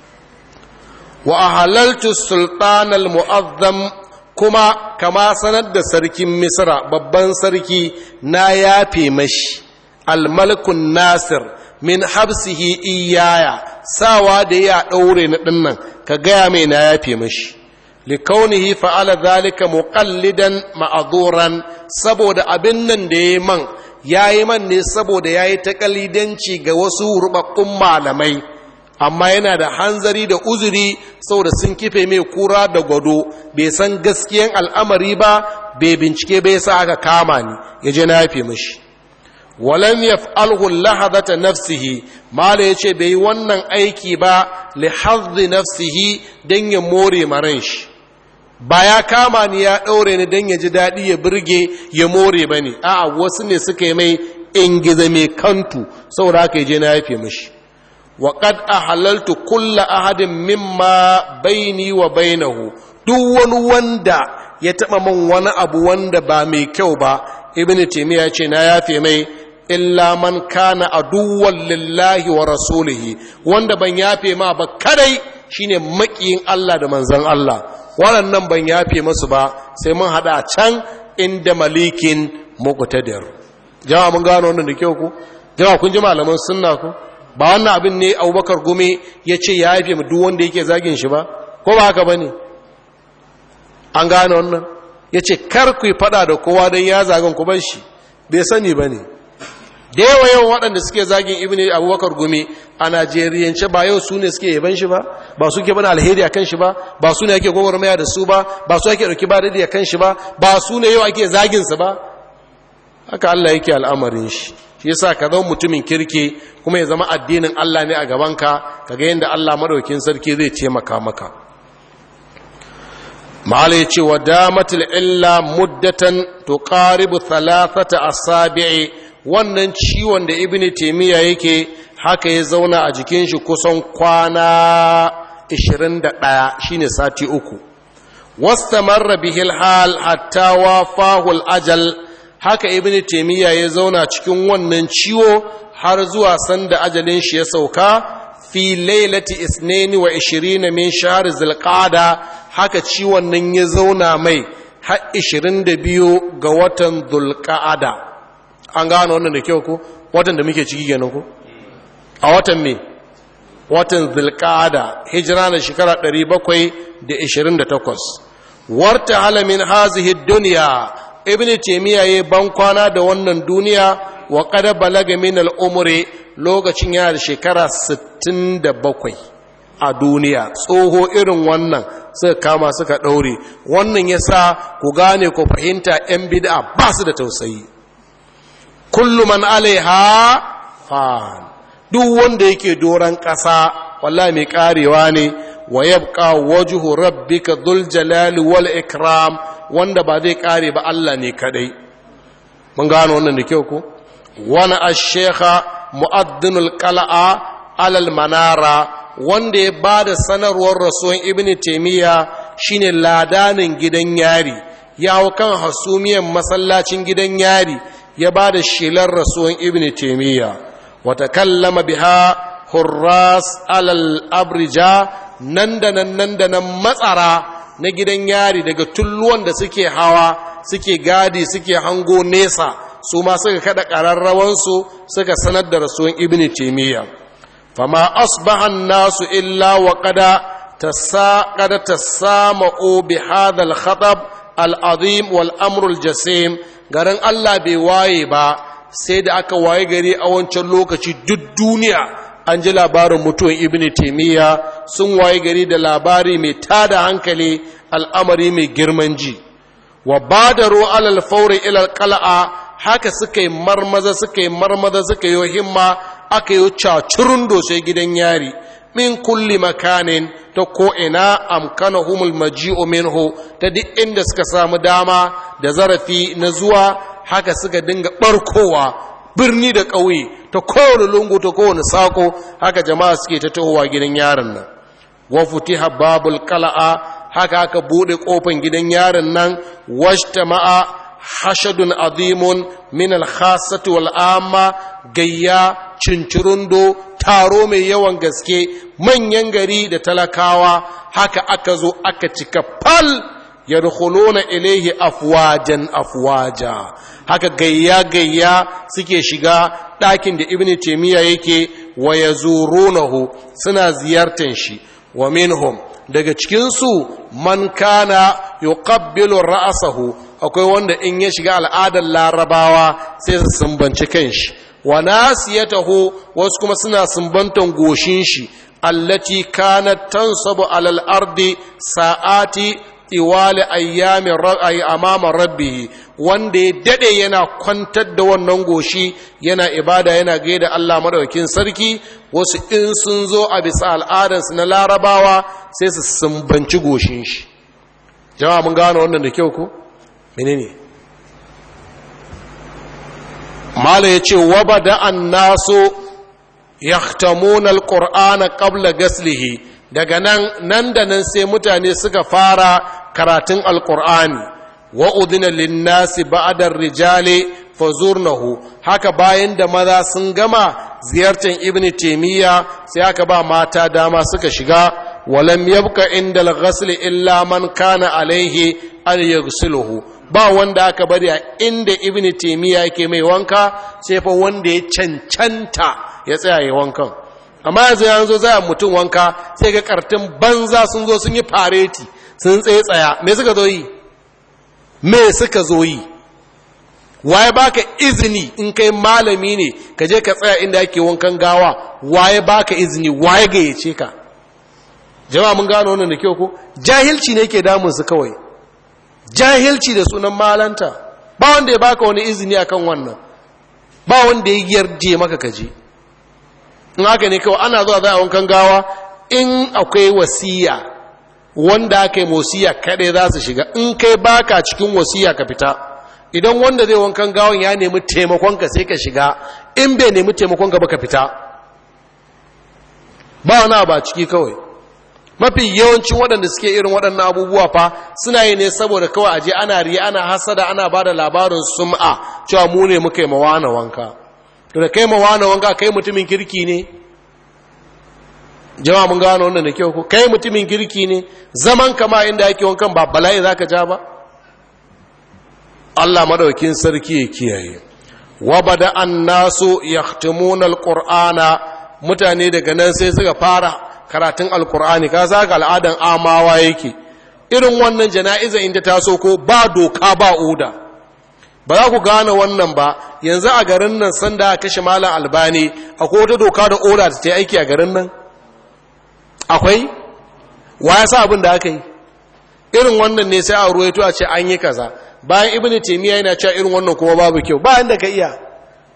wa ahalaltu sultan al mu'azzam kuma kama sanar da sarkin misra babban sarki na yafe mashi al malikun nasir min habsihi iyaya sawa da ya daure na dinnan ka gaya mai na yafe mashi likaunihi fa'ala zalika muqallidan ma'azuran saboda abin nan da yayi man yayi man ne saboda yayi takalidanci ga wasu rubabbun malamai amma yana da hanzari da uzuri saboda sun kife mai kura da gwado bai san gaskiyan al'amari ba bai bincike bai sa aka kama ni yaje na yafe mishi walam yaf'alhu lahadata nafsihi mala yace bai wannan aiki ba li hazzi nafsihi dan ya more maran shi ba ya kama ni ya ɗaure ni don ya ji daɗi ya birge ya more ba ne a'a wasu ne suka yi mai ingiza mai kantu saboda haka ya je na yafe mashi wa qad ahalaltu kulla ahadin mimma baini wa bainahu duk wani wanda ya taɓa man wani abu wanda ba mai kyau ba ibn taymiya ce na yafe mai illa man kana aduwwan lillahi wa rasulihi wanda ban yafe ma ba kadai shine makiyin Allah da manzon Allah waɗannan ban yafe masu ba sai mun hada can inda malikin muqtadir jama'a mun gano wannan da kyau ku jama'a kun ji malaman sunna ku ba wannan abin ne Abubakar Gumi yace ya yafe mu duk wanda yake zagin shi ba ko ba haka bane an gano wannan yace kar ku fada da kowa dan ya zagan ku ban shi bai sani bane da yawa yawan waɗanda suke zagin ibn abubakar gumi a najeriyance ba yau su ne suke yaban shi ba ba su ke bana alheri a kan shi ba ba su ne ake gwagwarmaya da su ba ba su ake ɗauki ba daidai a kan shi ba ba su ne yau ake zaginsa ba haka Allah yake al'amarin shi shi yasa ka zama mutumin kirki kuma ya zama addinin Allah ne a gabanka kaga yadda Allah madaukin sarki zai taimaka maka ma'ala ya ce wa damatul illa muddatan tuqaribu thalathata asabi'i wannan ciwon da ibn taymiya yake haka ya zauna a jikin shi kusan kwana ishirin da ɗaya shine sati uku wastamarra bihi alhal hatta wafahu alajal haka ibn taymiya ya zauna cikin wannan ciwo har zuwa sanda ajalin shi ya sauka fi lailati isnaini wa ishirina min shahr zulqa'da haka ciwon nan ya zauna mai har ishirin da biyu ga watan zulqa'da an gano wannan da kyau ko watan da muke ciki kenan ko a watan me watan zulqa'ada hijira na shekara ɗari bakwai da ishirin da takwas warta halamin hazihi dunya ibn taymiya yayi ban kwana da wannan duniya wa qad balaga min al-umri lokacin yana da shekara sittin da bakwai a duniya tsoho irin wannan suka kama suka daure wannan yasa ku gane ku fahimta yan bid'a ba su da tausayi kullu man alaiha fan, duk wanda yake doran ƙasa wallahi mai karewa ne. Wa yabqa wajhu rabbika dhul jalali wal ikram, wanda ba zai kare ba Allah ne kadai. mun gano wannan da kyau ko. Wani ash-shaykha mu'addinul qala'a alal manara, wanda ya ba da sanarwar rasuwan ibn taimiyya shine ladanin gidan yari, ya hau kan hasumiyan masallacin gidan yari ya ba da shelar rasuwan ibn taimiyya. Wata kallama biha hurras alal abrija, nan da nan nan da nan matsara na gidan yari daga tulluwan da suke hawa suke gadi suke hango nesa, su ma suka kada ƙararrawansu suka sanar da rasuwan ibn taimiyya. فما أصبح الناس إلا وقد قد تسامعوا بهذا الخطب العظيم والأمر الجسيم. garin Allah bai waye ba sai da aka waye gari a wancan lokaci duk duniya an ji labarin mutuwan ibn taimiyya, sun waye gari da labari mai tada hankali, al'amari mai girman ji. Wa badaru alal fawri ila alqala'a, haka suka yi marmaza suka yi marmaza suka yi himma, aka yi cacurun dosai gidan yari min kulli makanin, ta ko'ina amkanahumul maji'u minhu, ta duk inda suka samu dama da zarafi na zuwa, haka suka dinga barkowa birni da ƙauye, ta kowane lungu ta kowane sako, haka jama'a suke ta tahowa gidan yarin nan. Wa futiha babul qala'a, haka aka bude kofan gidan yarin nan. Washtama'a hashadun azimun min al-khassati wal amma, gayya cincirundo taro mai yawan gaske, manyan gari da talakawa, haka aka zo aka cika fal, yadkhuluna ilayhi afwajan afwaja, haka gayya gayya suke shiga ɗakin da ibnu taymiya yake, wa yazurunahu, suna ziyartar shi. Wa minhum, daga cikin su man kana yuqabbilu ra'sahu, akwai wanda in ya shiga al'adar larabawa sai su sumbanci kanshi. Wa nasiyatahu, wasu kuma suna sumbantan goshin shi, allati kanat tansabu alal ardi sa'ati tiwali ayyami ra'ayi amama rabbih, wanda ya dade yana kwantar da wannan goshi yana ibada yana gaida Allah madaukakin sarki. Wasu in sun zo a bisa al'adarsu na larabawa sai su sumbanci goshin shi. Jama'a mun gano wannan da kyau ko menene? Mala ya ce, waba da an naso ya tamuna al'ur'ana ƙabla gaslihi, daga nan nan da nan sai mutane suka fara karatun al'ur'ani. Wa'udina linnasi ba'adar rijale fazurnahu, haka bayan da maza sun gama ziyartar ibn taimiyya sai aka ba mata dama suka shiga. Walam yabka inda al-ghasli illa man kana alaihi an yaghsiluhu, ba wanda aka bari a inda ibn taymiya yake mai wanka sai fa wanda ya cancanta ya tsaya yi wankan. Amma yanzu yanzu za a mutum wanka sai ga kartin banza sun zo sun yi fareti sun tsaye tsaya. Me suka zo yi? Me suka zo yi? Waye baka izini in kai malami ne ka je ka tsaya inda ake wankan gawa? Waye baka izini? Waye gayyace ka? Jama'a mun gano wannan da kyau ko? Jahilci ne yake damun su kawai. Jahilci da sunan malanta, ba wanda ya baka wani izini akan wannan, ba wanda ya yarje maka kaje. In haka ne kawai ana zuwa za a wankan gawa, in akwai wasiya wanda aka yi wasiya kaɗai za su shiga, in kai baka cikin wasiya ka fita. Idan wanda zai wankan gawan ya nemi taimakonka sai ka shiga, in bai nemi taimakonka ba ka fita. Ba wani ba ciki kawai. Mafi yawancin waɗanda suke irin waɗannan abubuwa fa suna yi ne saboda kawai aje ana riya ana hasada ana ba da labarin sum'a cewa mu ne muka yi mawana wanka. To da kai mawana wanka kai mutumin kirki ne? Jama'a mun gano wannan da kyau ko? Kai mutumin kirki ne? Zaman kama inda yake wankan ba bala'i zaka ja ba? Allah madaukin sarki ya kiyaye. Wa bada annasu yahtimuna alqur'ana, mutane daga nan sai suka fara karatun alkur'ani. Ka zaga al'adan amawa yake irin wannan jana'iza inda ta so ko ba doka ba oda. Ba za ku gane wannan ba yanzu a garin nan sanda aka kashe malam albani akwai wata doka da oda ta yi aiki a garin nan? Akwai? Wa ya sa abin da aka yi? Irin wannan ne sai a ruwaito a ce an yi kaza, bayan ibnu taymiya yana cewa irin wannan kuma babu kyau. Ba inda ka iya,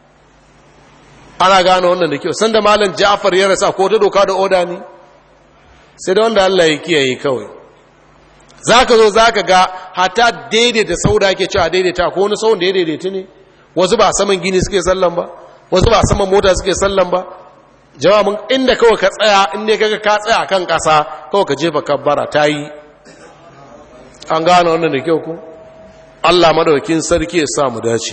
ana gane wannan da kyau sanda malam Ja'far ya rasa ko ta doka da oda ne sai da wanda Allah ya kiyaye kawai zaka zo zaka ga hata daidaita sauda ake cewa daidaita ko wani sauran da ya daidaita ne wasu ba saman gini suke sallan ba wasu ba saman mota suke sallan ba jawabin inda kawai ka tsaya inda kaga ka tsaya kan kasa kawai ka jefa kabbara tayi an gane wannan da kyau ko Allah madaukakin sarki ya sa mu dace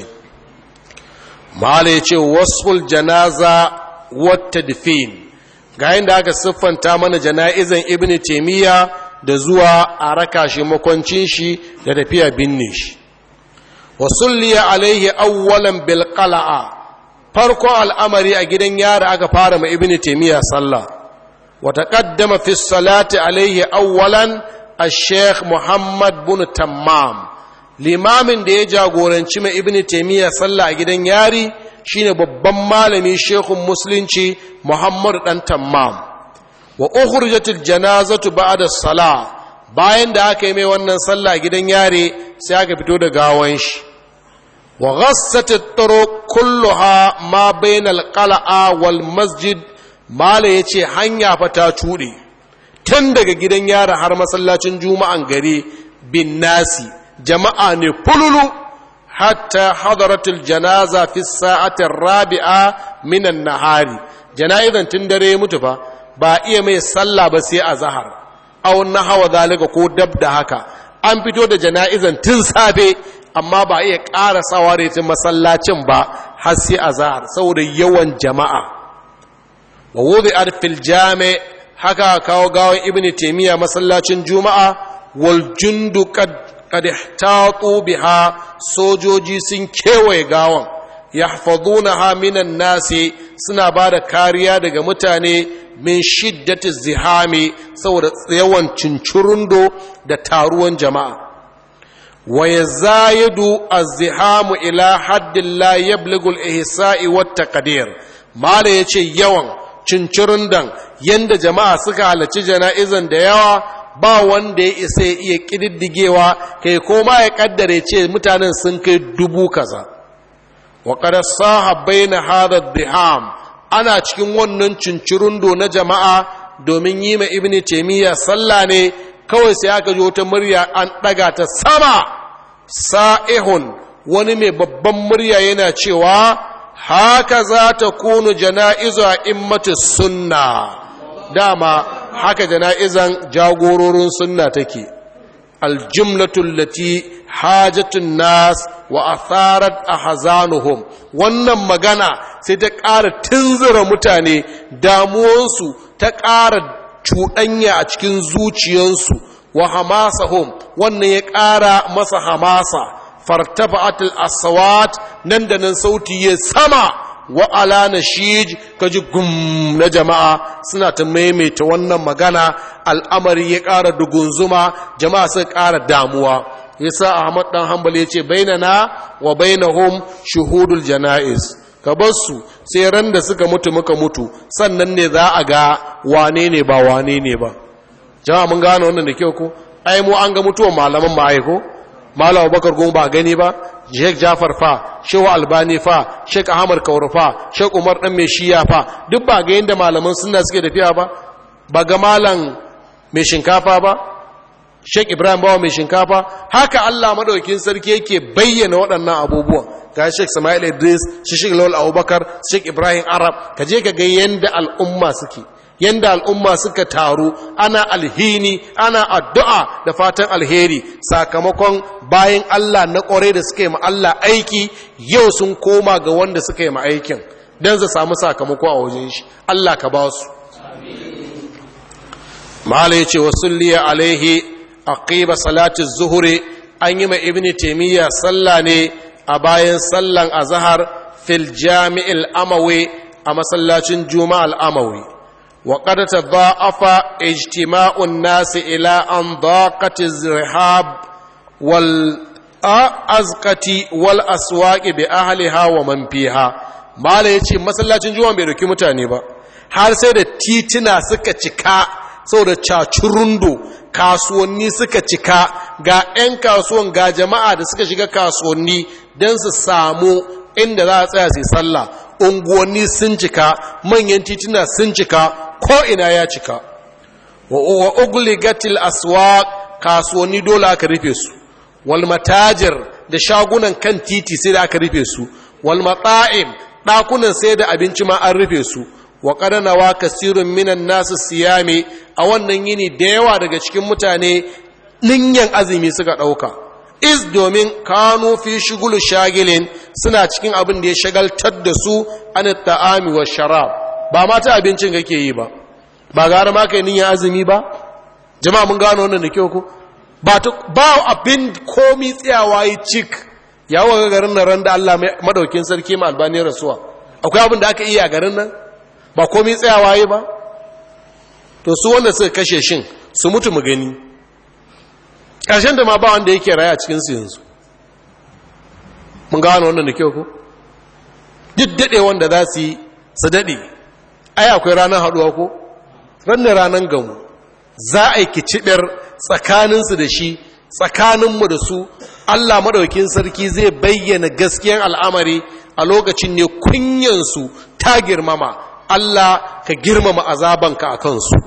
mala yace wasful janaza wat tadfin ga inda aka siffanta mana jana'izan ibnu taymiya da zuwa a raka shi makwancin shi da tafiya binne shi wa sulliya alaihi awwalan bil qala'a farko al'amari a gidan yara aka fara ma ibnu taymiya sallah wa taqaddama fi salati alaihi awwalan al-sheikh muhammad bin tammam limamin da ya jagoranci ma ibnu taymiya sallah a gidan yari shine babban malami sheikhun musulunci muhammad dan tammam wa ukhrijatil janazatu ba'da as-salah bayan da aka yi mai wannan sallah gidan yare sai aka fito da gawan shi wa ghassatit turuq kulluha ma bainal qala'a wal masjid mala yace hanya fa ta cude tun daga gidan yare har masallacin juma'an gari bin nasi jama'a ne fululu hatta hadaratul janaza fi sa'ati ar-rabi'a min an-nahari jana'izan tun dare mutu fa ba iya mai sallah ba sai a zahar aw nahawa zalika ko dab da haka an fito da jana'izan tun safe amma ba iya ƙara sawaretin masallacin ba har sai a zahar saboda yawan jama'a wa wudi'at fil jami' haka kawo gawan ibnu taymiya masallacin juma'a wal jundu qad qad ihtatu biha sojoji sun kewaye gawan yahfazunaha minan nasi suna bada kariya daga mutane min shiddati zihami saboda yawan cincirundo da taruwan jama'a wa yazayidu az-zihamu ila haddin la yablughu al-ihsa'i wat taqdir mala yace yawan cincirundan yanda jama'a suka halarci jana'izan da yawa ba wanda ya isa iya kididdigewa kai koma ya kaddare ce mutanen sun kai dubu kaza wa qad saha baina hadha ad-diham ana cikin wannan cincirundo na jama'a domin yi ma ibni taymiya sallah ne kawai sai aka ji wata murya an daga ta sama sa'ihun wani mai babban murya yana cewa haka za ta kunu jana'izu a immatu sunna dama haka jana'izan jagororin sunna take aljumlatul lati hajatun nas wa atharat ahzanuhum wannan magana sai ta ƙara tunzura mutane damuwansu ta ƙara cuɗanya a cikin zuciyansu wa hamasahum wannan ya ƙara masa hamasa fartafa'atul aswat nan da nan sauti ya sama wa ala nashij kaji gum na jama'a suna ta maimaita wannan magana al'amari ya ƙara dugunzuma jama'a suka ƙara damuwa yasa Ahmad dan Hanbali yace bainana wa bainahum shuhudul janaiz ka basu sai ran da suka mutu muka mutu sannan ne za a ga wane ne ba wane ne ba jama'a mun gane wannan da kyau ko ai mu an ga mutuwan malaman mu ai ko Malam Abubakar gon ba gani ba Sheikh Jafar fa Shehu Albani fa Sheikh Ahmad Kaur fa Sheikh Umar dan mai shiya fa duk ba ga yanda malaman sunna suke tafiya ba ba ga malam mai shinkafa ba Sheikh Ibrahim bawa mai shinkafa haka Allah madaukakin sarki yake bayyana waɗannan abubuwan ga Sheikh Ismail Idris Sheikh Lawal Abubakar Sheikh Ibrahim Arab kaje ka ga yanda al'umma suke yanda al'umma suka taru ana alhini ana addu'a da fatan alheri sakamakon bayan Allah na ƙware da suka yi ma Allah aiki yau sun koma ga wanda suka yi ma aikin don su samu sakamako a wajen shi Allah ka ba su mahala ya ce wasu liya alaihi aqiba salati zuhuri an yi ma ibni taimiyya sallah ne a bayan sallan azhar fil jami'il amawi a masallacin juma'al amawi وقد تضاعف اجتماع الناس إلى أن ضاقت الرحاب والأزقة والأسواق بأهلها ومن فيها ما لا يجي مثلا جنجوا بيركي متاني با har sai da titina suka cika saboda cacurundo kasuwanni suka cika ga 'yan kasuwan ga jama'a da suka shiga kasuwanni don su samu inda za a tsaya su sallah unguwanni sun cika, manyan tituna sun cika, ko ina ya cika. wa ugligatil aswaq, kasuwanni dole aka rufe su, wal matajir da shagunan kan titi sai da aka rufe su, wal mata'im dakunan sai da abinci ma an rufe su. wa qadanawa kasirun minan nasu siyami, a wannan yini da yawa daga cikin mutane ninyan azumi suka dauka, is domin kanu fi shugulu shagilin, suna cikin abin da ya shagaltar da su an ta'ami wa sharab. ba ma ta abincin kake yi ba, ba gara ma kai ninyan azumi ba. Jama'a mun gano wannan da kyau ko ba ba abin komi tsayawa yi cik yawo ga garin nan ran da Allah madaukin sarki ma Albani rasuwa, akwai abin da aka iya a garin nan ba komi tsayawa yi ba. to su wanda suka kashe shin su mutu mu gani, ƙarshen da ma ba wanda yake raya cikin su yanzu. mun gano wannan da kyau ko duk dade wanda za su yi su dade, ai akwai ranar haduwa ko ranar ranar gamu, za a yi kicibiyar tsakaninsu da shi, tsakaninmu da su. Allah maɗaukin sarki zai bayyana gaskiyan al'amari a lokacin ne kunyansu ta girmama. Allah ka girmama azabanka a kansu.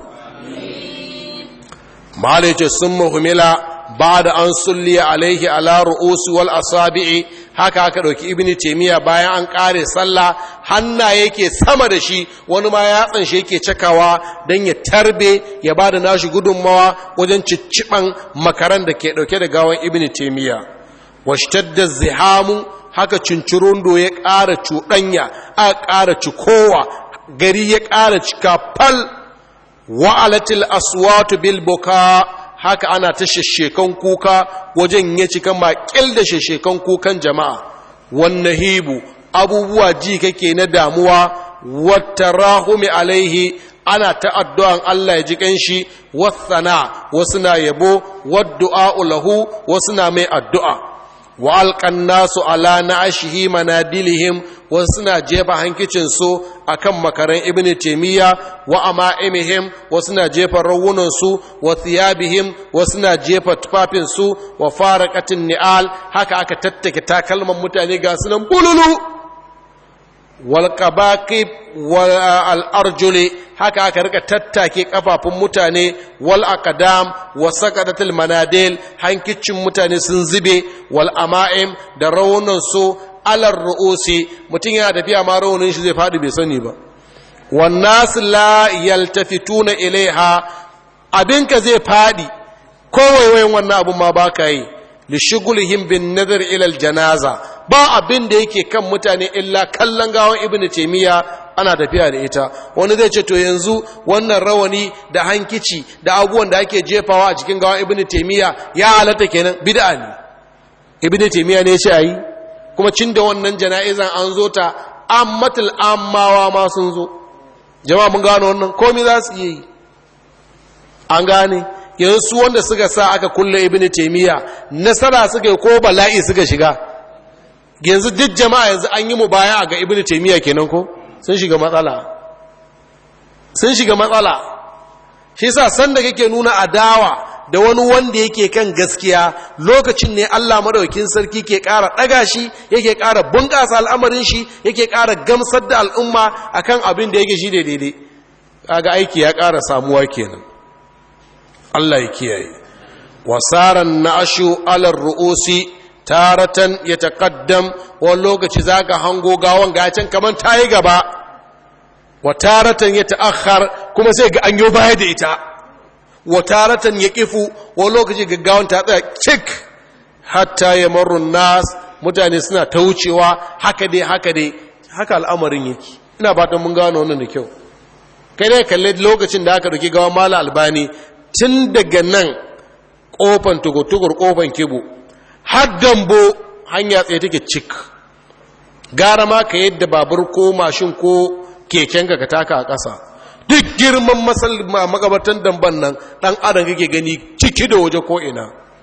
Malice sun muhimmila ba da an sulliya alaihi ala ru'usu wal asabi'i, haka aka ɗauki ibini taimiyya bayan an ƙare sallah, hanna yake sama da shi, wani ma ya tsanshe yake cakawa don ya tarbe ya ba da nashi gudunmawa wajen cicciɓan makaran da ke ɗauke da gawan ibini taimiyya. washtadda zihamu, haka cincirundo ya ƙara cuɗanya, a ƙara cikowa, gari ya ƙara cika fal. wa'alatil aswatu bil buka, haka ana ta sheshekan kuka wajen ya cika makil da sheshekan kukan jama'a. wannan hibu abubuwa ji kake na damuwa, wata rahumi alaihi, ana ta addu'an Allah ya ji kanshi, wasana wasu na yabo, waddu'a lahu wasu na mai addu'a. wa alƙan nasu ala na ashihi manadilihim, wasu na jefa hankicinsu a kan makaran ibn taimiyya, wa ama'imihim wasu na jefa rawunansu, wa thiyabihim wasu na jefa tufafinsu, wa faraqatin ni'al, haka aka tattake takalman mutane ga sunan bululu. wal qabaqib wal arjuli, haka aka rika tattake kafafun mutane, wal aqdam wa saqatatil manadil, hankicin mutane sun zube, wal ama'im da rawunan su alar ru'usi, mutun yana tafiya ma rawunin shi zai fadi bai sani ba. wan nas la yaltafituna ilaiha, abinka zai fadi ko waiwayin wannan abun ma baka yi, li shugulihim bin nadar ila al janaza, ba abin da yake kan mutane illa kallon gawan ibnu taymiya ana tafiya da ita. wani zai ce to yanzu wannan rawani da hankici da abubuwan da ake jefawa a cikin gawan ibnu taymiya ya halatta kenan? Bid'a ne. ibnu taymiya ne ce ayi, kuma cin da wannan jana'izan an zo ta ammatul ammawa ma sun zo. jama'a mun gano wannan, komai za su yi an gane. yanzu wanda suka sa aka kulle ibnu taymiya nasara suka yi ko bala'i suka shiga? yanzu duk jama'a yanzu an yi mu baya ga ibnu taymiya kenan ko sun shiga matsala, sun shiga matsala. shi yasa san da kake nuna adawa da wani wanda yake kan gaskiya, lokacin ne Allah madaukakin sarki ke ƙara ɗaga shi, yake ƙara bunƙasa al'amarin shi, yake ƙara gamsar da al'umma akan abin da yake shi da daidai. kaga aiki ya ƙara samuwa kenan. Allah ya kiyaye. wasaran na'ashu alar ru'usi taratan ya taƙaddam, wani lokaci za ka hango gawan gacin kamar ta yi gaba, wa taratan ya ta'akhar, kuma sai ga an yi baya da ita, wa taratan ya ƙifu, wani lokaci gaggawan ta tsaya cik, hatta ya marrun nas, mutane suna ta wucewa, haka dai haka dai haka al'amarin yake. ina fatan mun gano wannan da kyau. kai dai kalle lokacin da aka dauki gawan Malam Albani tun daga nan kofan tugur-tugur kofan kibo har dambo hanya tsaye take cik. gara ma ka yadda babur ko mashin ko keken ka taka a ƙasa. duk girman magabatan damban nan ɗan adam kake gani ciki da waje ko ina.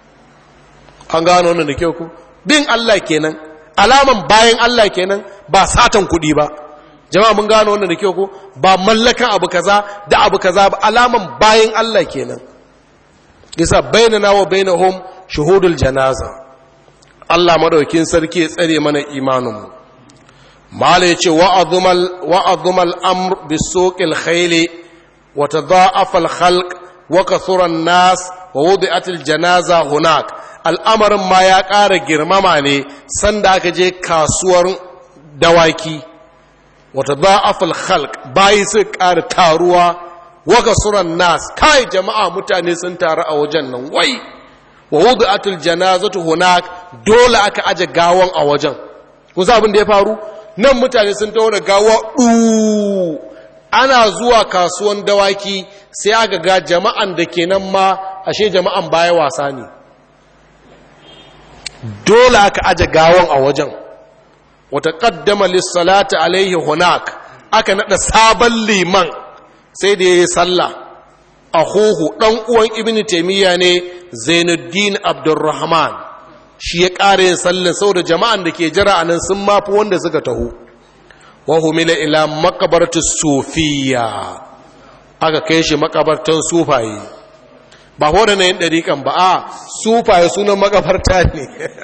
an gano wannan da kyau ku bin Allah kenan, alaman bayan Allah kenan, ba satan kuɗi ba. jama'a mun gano wannan da kyau ku ba mallakan abu kaza da abu kaza ba, alaman bayan Allah kenan. yasa bainana wa bainahum shuhudul janaza. Allah madaukin sarki ya tsare mana imaninmu. mala yace wa'azumal amr bisuqil khayli wa tadha'afa al-khalq wa kathura an-nas wa wudi'at al-janaza hunak. al'amarin ma ya ƙara girmama ne sanda aka je kasuwar dawaki wa tadha'afa al-khalq bayi su ƙara taruwa wa kathura an-nas kai jama'a mutane sun taru a wajen nan wai wa wudi'at al-janazatu hunak dole aka aje gawan a wajen. kusa abin da ya faru nan mutane sun taho da gawa ɗu ana zuwa kasuwan dawaki sai aka ga jama'an da ke nan ma ashe jama'an baya wasa ne dole aka aje gawan a wajen. wata ƙaddama lissalata alaihi hunak aka naɗa sabon liman sai da ya yi sallah a huhu ɗan uwan ibn taimiyya ne zainuddin abdurrahman shi ya ƙara yin sallin saboda jama'an da ke jira a nan sun mafi wanda suka taho. wahu mila ila makabartar sufiya aka kai shi makabartan sufaye ba hoda na yin ɗariƙan ba a sufaye sunan makabarta ne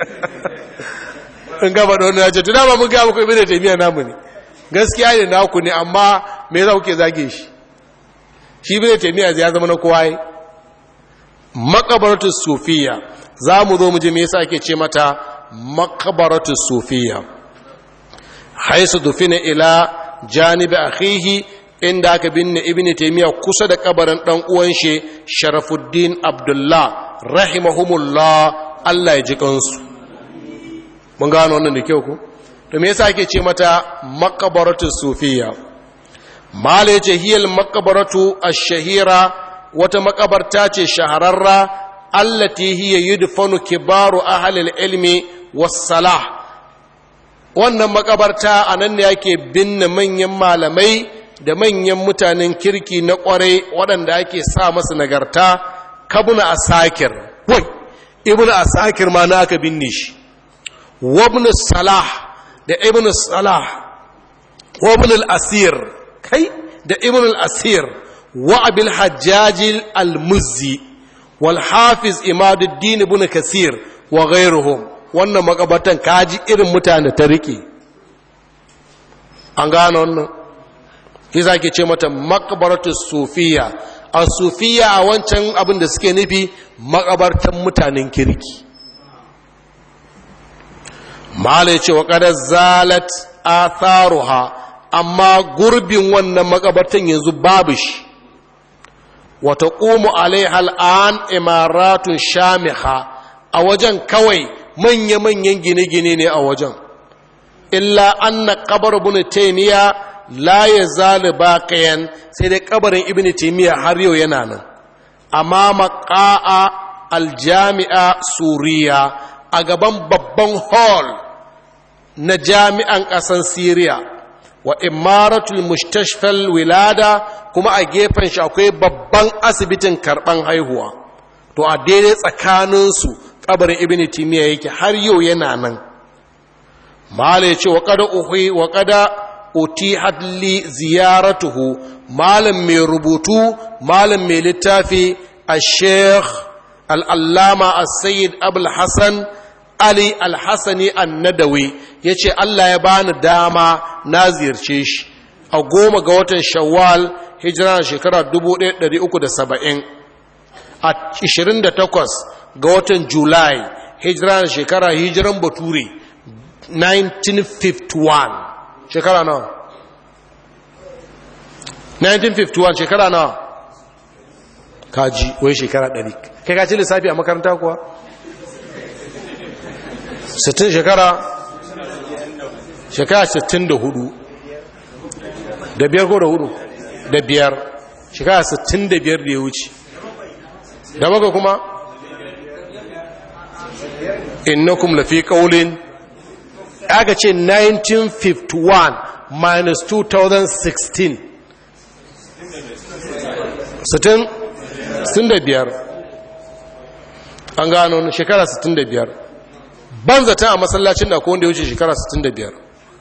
in gaba da wani ya ce tuna ba mun gaba kuwa da taimiyya namu ne gaskiya ne naku ne amma me za kuke zage shi shi bai da taimiyya ya zama na kowa yi makabartar sufiya za mu zo mu ji me yasa ake ce mata makabaratu sufiya haisu dufina ila janibi akhihi inda aka binne ibn taymiya kusa da kabarin dan uwan shi sharafuddin abdullah rahimahumullah Allah ya ji kansu. mun gano wannan da kyau ko to me yasa ake ce mata makabaratu sufiya mala yace hiyal makabaratu ash-shahira wata makabarta ce shahararra allati hiya yudfanu kibaru ahli al-ilmi was-salah. wannan makabarta anan ne yake binne manyan malamai da manyan mutanen kirki na kwarai waɗanda ake sa masa nagarta kabuna asakir wai ibnu asakir ma na aka binne shi wa ibn salah da ibn salah wa ibn al-asir kai da ibn al-asir wa abil hajjaj al-muzzi والحافظ إماد الدين بن كثير وغيرهم wannan makabatan kaji irin mutane ta rike an gano wannan kisa ke ce mata makabaratu sufiya a sufiya a wancan abin da suke nufi makabartan mutanen kirki mala ce wa kada zalat atharuha amma gurbin wannan makabartan yanzu babu shi wata ƙumu alaiha al'an imaratun shamiha a wajen kawai manya-manyan gine-gine ne a wajen illa an na ƙabar ibn taimiyya la ya zali baƙayan sai dai ƙabarin ibn taimiyya har yau yana nan amma maƙa'a aljami'a suriya a gaban babban hall na jami'an ƙasan siriya wa imaratul mustashfal wilada kuma a gefen shi akwai babban asibitin karban haihuwa to a daidai tsakaninsu kabarin ibn timiya yake har yau yana nan mala ya ce wa kada uhi wa kada utihat li ziyaratuhu malam mai rubutu malam mai littafi al-sheikh al-allama as-sayyid abul hasan Ali al-Hassani an-Nadawi ya ce Allah ya bani dama na ziyarce shi a goma ga watan Shawwal hijira shekara dubu ɗaya da ɗari uku da saba'in a ishirin da takwas ga watan Julai hijira shekara hijiran Bature nineteen fifty-one shekara nawa nineteen fifty-one shekara nawa kaji wai shekara ɗari kai ka ci lissafi a makaranta kuwa sittin shekara shekara sittin da hudu da biyar ko da hudu da biyar shekara sittin da biyar da ya wuce da baka kuma innakum lafi qaulin aka ce nineteen fifty-one minus two thousand sixteen sittin da biyar an gano shekara sittin da biyar ban zata a masallacin da wanda ya wuce shekara sittin da biyar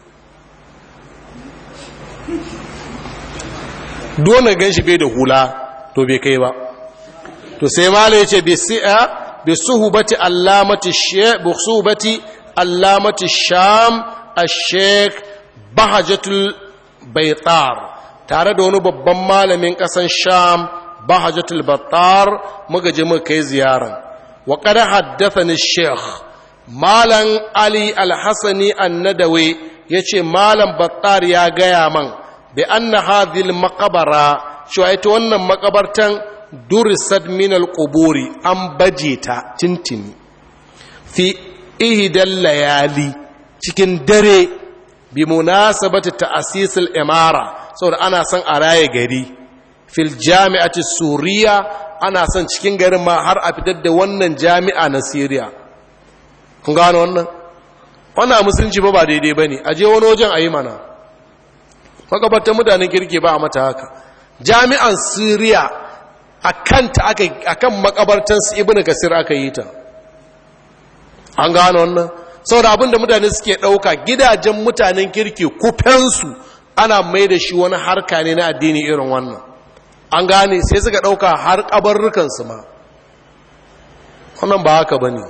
duwane gan shi bai da hula to bai kai ba to sai mala ya ce bi suhubati allamati sham a sheik bahajatul baitar tare da wani babban malamin ƙasan sham bahajatul battar muka je muka kai ziyaran wa qad haddathani sheikh malam ali al-hasani an-nadawi yace malam battar ya gaya man bi anna hadhihi al-maqbara cewa ita wannan makabartan durisat min al-quburi an baje ta tintini fi ihdal layali cikin dare bi munasabati ta'sis al-imara saboda ana son a raye gari fil jami'ati suriya ana son cikin garin ma har a fitar da wannan jami'a na Syria kun gano wannan wannan musulunci ba ba daidai bane aje wani wajen ayi mana makabartan mutanen kirki ba a mata haka jami'an Syria akan ta aka akan makabartan su Ibn Kasir aka yi ta an gano wannan saboda abinda mutane suke dauka gidajen mutanen kirki kufensu ana mai da shi wani harka ne na addini irin wannan an gane sai suka ɗauka har ƙabarrukansu ma wannan ba haka ba ne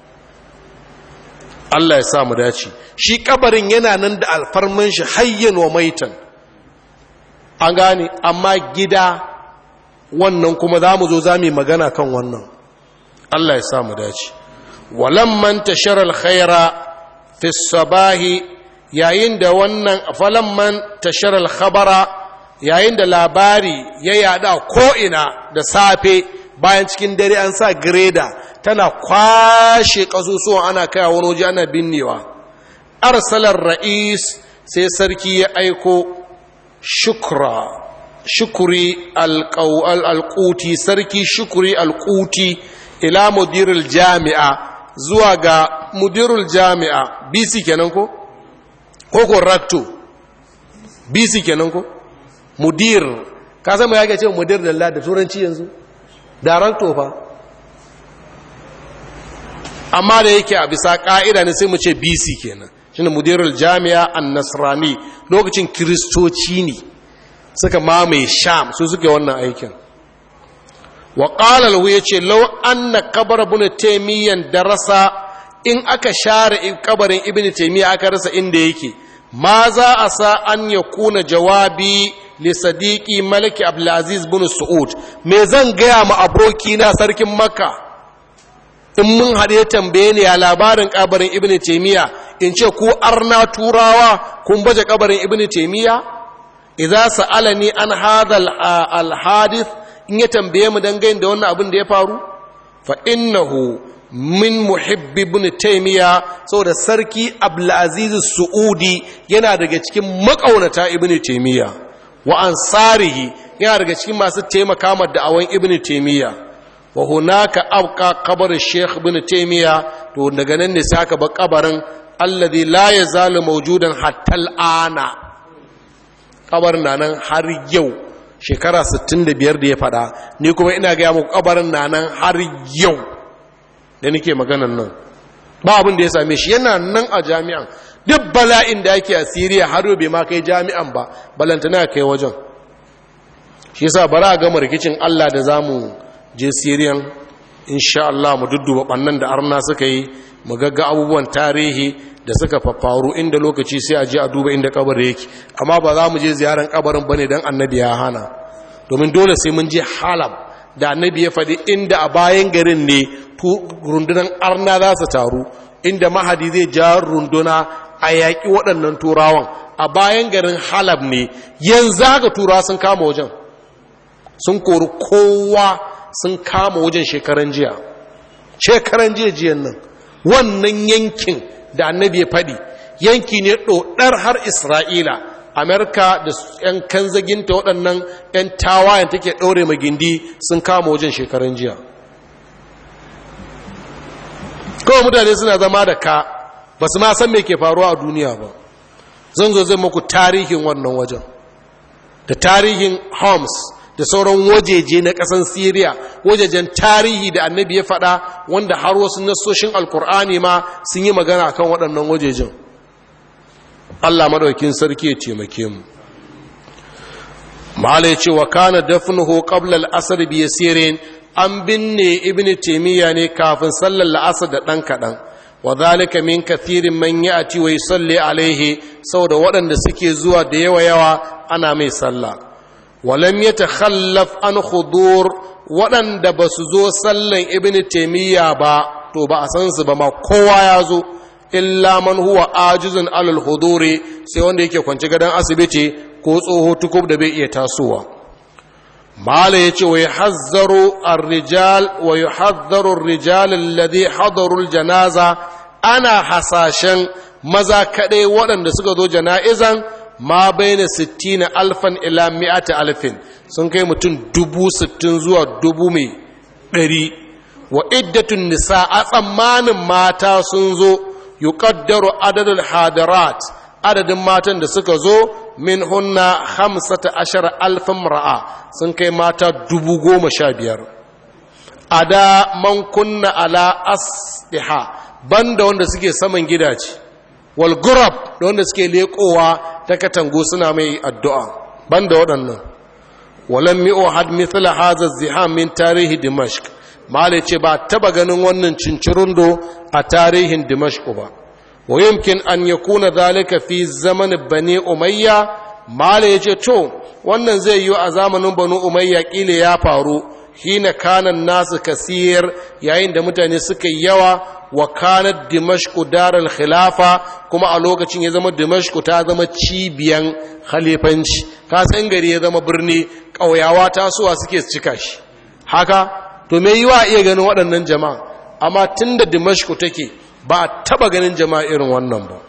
Allah ya sa mu dace shi ƙabarin yana nan da alfarman shi hayyan wa maitan an gane amma gida wannan kuma za mu zo za mu yi magana kan wannan Allah ya sa mu dace walamman tashar alkhaira fi sabahi yayin da wannan falamman tashar alkhabara yayin da labari ya yada ko'ina da safe bayan cikin dare an sa greda tana kwashe ƙasusuwan ana kaya wani waje ana binnewa arsalar ra'is sai sarki ya aiko shukra shukuri alƙuti sarki shukuri alƙuti ila mudirul jami'a zuwa ga mudirul jami'a bc kenan ko? ko ko rakto bc kenan ko? mudir ka san mai yake ce mudir da da turanci yanzu darakto fa amma da yake a bisa ka'ida ne sai mu ce bc kenan shine mudirul jami'a an-nasrani lokacin kristoci ne suka mamaye sham su suke wannan aikin wa qala lahu yace law anna qabr ibn taymiyyah darasa in aka share kabarin ibn taymiyyah aka rasa inda yake ma za a sa an yakuna jawabi li sadiqi maliki abdulaziz bin su'ud me zan gaya ma abokina sarkin makka in mun haɗe tambaye ne ya labarin kabarin ibnu taymiya in ce ku arna turawa kun baje kabarin ibnu taymiya idza sa'alani an hadha al hadith in ya tambaye mu dangane da wannan abin da ya faru fa innahu min muhibbi ibn taymiya saboda sarki abdulaziz su'udi yana daga cikin makaunata ibnu taymiya wa ansarihi yana daga cikin masu taimaka ma da'awan ibnu taymiya wa hunaka abqa qabr shaykh ibn taymiya to daga nan ne saka ba kabarin alladhi la yazalu mawjudan hatta al'ana kabarin nan har yau shekara sittin da biyar da ya fada ni kuma ina ga muku kabarin nan har yau da nake maganan nan ba abin da ya same shi yana nan a jami'an duk bala'in da ake a Siriya har yau bai ma kai jami'an ba balantana kai wajen shi yasa bara ga rikicin Allah da zamu je Siriyan insha Allah mu dudduba bannan da arna suka yi mu gagga abubuwan tarihi da suka faffaru inda lokaci sai a je a duba inda kabarin yake amma ba za mu je ziyaran kabarin bane dan annabi ya hana domin dole sai mun je Halab da annabi ya faɗi inda a bayan garin ne rundunan arna za su taru inda mahadi zai ja runduna a yaƙi waɗannan turawan a bayan garin Halab ne yanzu haka turawa sun kama wajen sun kori kowa sun kama wajen shekaran jiya shekaran jiya jiyan nan wannan yankin da annabi ya faɗi yanki ne ɗoɗar har Isra'ila Amerika da 'yan kanzaginta waɗannan 'yan tawayen take ɗaure magindi sun kama wajen shekaran jiya kawai mutane suna zama da ka ba su ma san me ke faruwa a duniya ba zan zo zai muku tarihin wannan wajen da tarihin Homs da sauran wajeje na ƙasan Syria wajejen tarihi da annabi ya faɗa wanda har wasu nassoshin alkur'ani ma sun yi magana kan waɗannan wajejen Allah madaukin sarki ya taimake mu malai ce wa kana dafnuhu qabla al-asr bi yasirin an binne ibnu taymiya ne kafin sallar la'asar da dan kadan wa dhalika min kathirin man ya'ti wa yusalli alaihi, saboda waɗanda suke zuwa da yawa yawa ana mai sallah. wa lam yatakhallaf an hudur, waɗanda ba su zo sallan ibn taymiya ba to ba a san su ba ma, kowa ya zo illa man huwa ajizun alal huduri, sai wanda yake kwance gadon asibiti ko tsoho tukub da bai iya tasowa. mala yace wa yahazzaru ar-rijal wa yuhadharu ar-rijal alladhi hadaru al-janaza, ana hasashen maza kadai waɗanda suka zo jana'izan ma baina sittina alfan ila mi'ati alfin, sun kai mutum dubu sittin zuwa dubu mai ɗari. wa iddatun nisa, a tsammanin mata sun zo, yuqaddaru adadul hadarat, adadin matan da suka zo min hunna hamsata ashara alfan ra'a, sun kai mata dubu goma sha biyar. ada man kunna ala asdiha, banda wanda suke saman gidaje, wal gurab, da wanda suke leƙowa ta katango suna mai addu'a, banda waɗannan. walam yu'had mithla hadha az-ziham min tarihi dimashq, malai ce ba taba ganin wannan cincirundo a tarihin dimashq ba. wa yumkin an yakuna dhalika fi zaman bani umayya, malai ce to wannan zai yi a zamanin banu umayya, kile ya faru hina kanan nasu kasir, yayin da mutane suka yi yawa, wa kanat dimashku daral khilafa, kuma a lokacin ya zama dimashku ta zama cibiyan khalifanci. ka san gari ya zama birni, ƙauyawa tasowa suke cika shi haka, to me yiwa iya ganin waɗannan jama'a, amma tunda dimashku take ba a taba ganin jama'a irin wannan ba.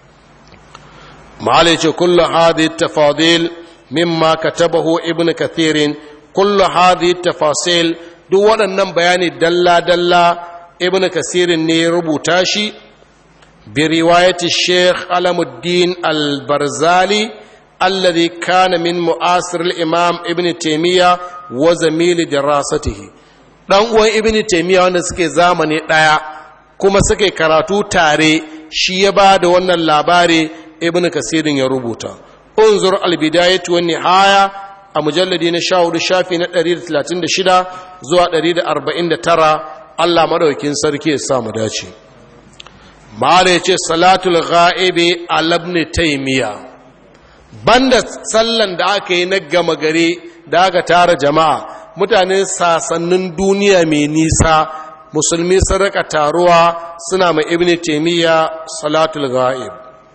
malai ce kullu hadhihi tafadil mimma katabahu ibnu kathirin, kullu hadhihi tafasil, duk waɗannan bayani dalla dalla ibnu kasirin ne ya rubuta shi, bi riwayati sheikh alamuddin al-barzali alladhi kana min mu'asir al-imam ibnu taymiya wa zamili dirasatihi, dan uwan ibnu taymiya wanda suke zamani daya kuma suke karatu tare, shi ya ba da wannan labari ibnu kasirin ya rubuta. unzur al-bidayatu wan nihaya a mujalladi na sha hudu shafi na ɗari da talatin da shida zuwa ɗari da arba'in da tara. Allah madaukin sarki ya sa mu dace. mala yace salatul ghaibi ala ibn taymiya, banda sallan da aka yi na gama gari da aka tara jama'a, mutane sasannin duniya mai nisa, musulmi sun rika taruwa suna mai ibn taymiya salatul ghaib.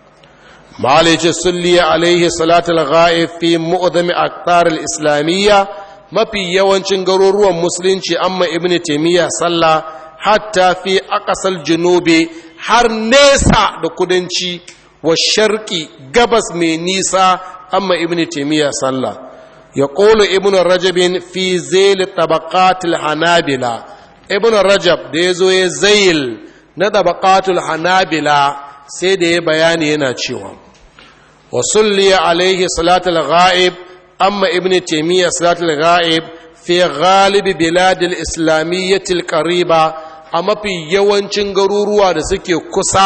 mala yace sulli alaihi salatul ghaib fi mu'dhami aqtar al-islamiyya, mafi yawancin garuruwan musulunci amma ibn taymiya sallah, hatta fi aqsal junubi, har nesa da kudanci, wa sharqi, gabas mai nisa amma ibn taymiya sallah. yaqulu ibn rajab fi zail tabaqat al-hanabila, ibn rajab da yazo ya zail na tabaqatul hanabila sai da ya bayani yana cewa wa sulli alaihi salatul ghaib, amma ibn taymiya salatul ghaib fi ghalib bilad al-islamiyyah al-qariba, a mafi yawancin garuruwa da suke kusa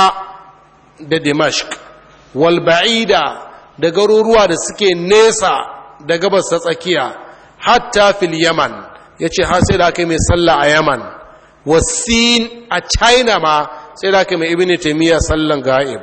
da dimashq, wal ba'ida, da garuruwa da suke nesa da gabas ta tsakiya, hatta fil yaman, yace har sai da kai mai sallah a yaman, wasin, a china ma sai da kai mai ibn taymiya sallan ghaib.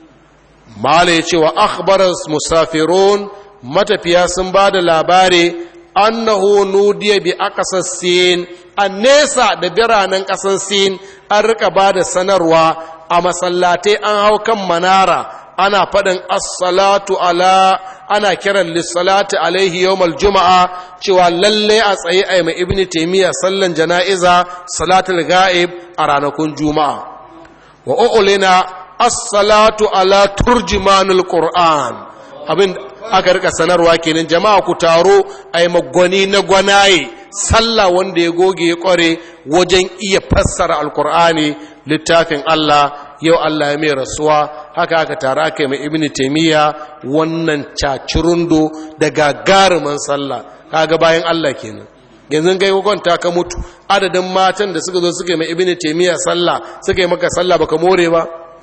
mala yace wa akhbara musafirun, matafiya sun ba da labari, annahu nudiya bi aqsas sin, a nesa da biranen ƙasar sin an rika ba da sanarwa a masallatai, an hau kan manara ana faɗin as-salatu ala, ana kiran lissalati alaihi yawmal juma'a, cewa lalle a tsaye a mai ibn taymiya sallan jana'iza salatul ghaib a ranakun juma'a. wa ulina as-salatu ala turjimanul qur'an, abin aka rika sanarwa kenan, jama'a ku taro ai magwani na gwanaye sallah wanda ya goge ya kware wajen iya fassara alkur'ani, littafin Allah. yau Allah ya mai rasuwa, haka aka tara aka mai ibn taymiya wannan cacirundo da gagarumin sallah. kaga bayan Allah kenan. yanzu kai kwanta ka mutu, adadin matan da suka zo suka mai ibn taymiya sallah, suka yi maka sallah baka more ba.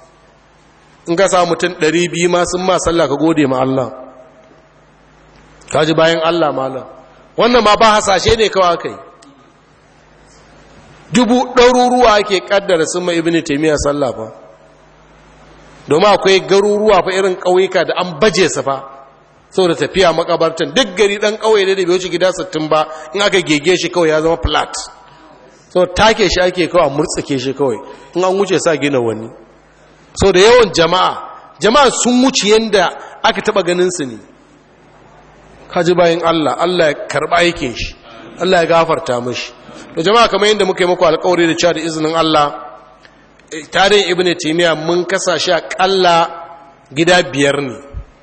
in ka samu mutum ɗari biyu ma sun ma sallah, ka gode ma Allah. kaji bayan Allah malam, wannan ma ba hasashe ne kawai kai. dubu ɗaruruwa ake kaddara sun ma ibn taymiya sallah fa domin akwai garuruwa fa irin ƙauyuka da an baje su fa saboda tafiya makabartan duk gari dan ƙauye da bai wuce gida sittin ba in aka gege shi kawai ya zama flat so take shi ake kawai murtsake shi kawai in an wuce sa gina wani so da yawan jama'a jama'a sun wuce yanda aka taba ganin su ne kaji bayan Allah Allah ya karba aikin shi Allah ya gafarta mishi to jama'a kamar yanda muka yi muku alƙawari da cewa da izinin Allah tarihin ibnu taymiya mun kasa shi akalla gida biyar ne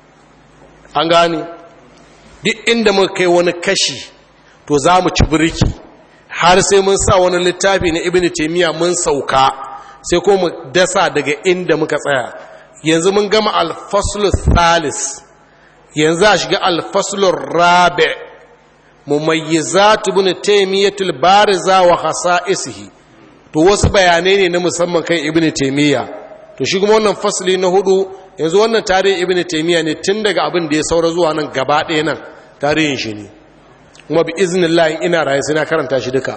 an gane duk inda muka kai wani kashi to za mu ci birki har sai mun sa wani littafi na ibnu taymiya mun sauka sai ko mu dasa daga inda muka tsaya yanzu mun gama al-faslu thalis yanzu a shiga al-faslu rabi mumayyizat ibn taymiyatul bariza wa khasa'isihi to wasu bayanai ne na musamman kan ibnu taymiya to shi kuma wannan fasli na hudu yanzu wannan tarihin ibnu taymiya ne tun daga abin da ya saura zuwa nan gaba ɗaya nan tarihin shi ne kuma bi iznillah ina raye sai na karanta shi duka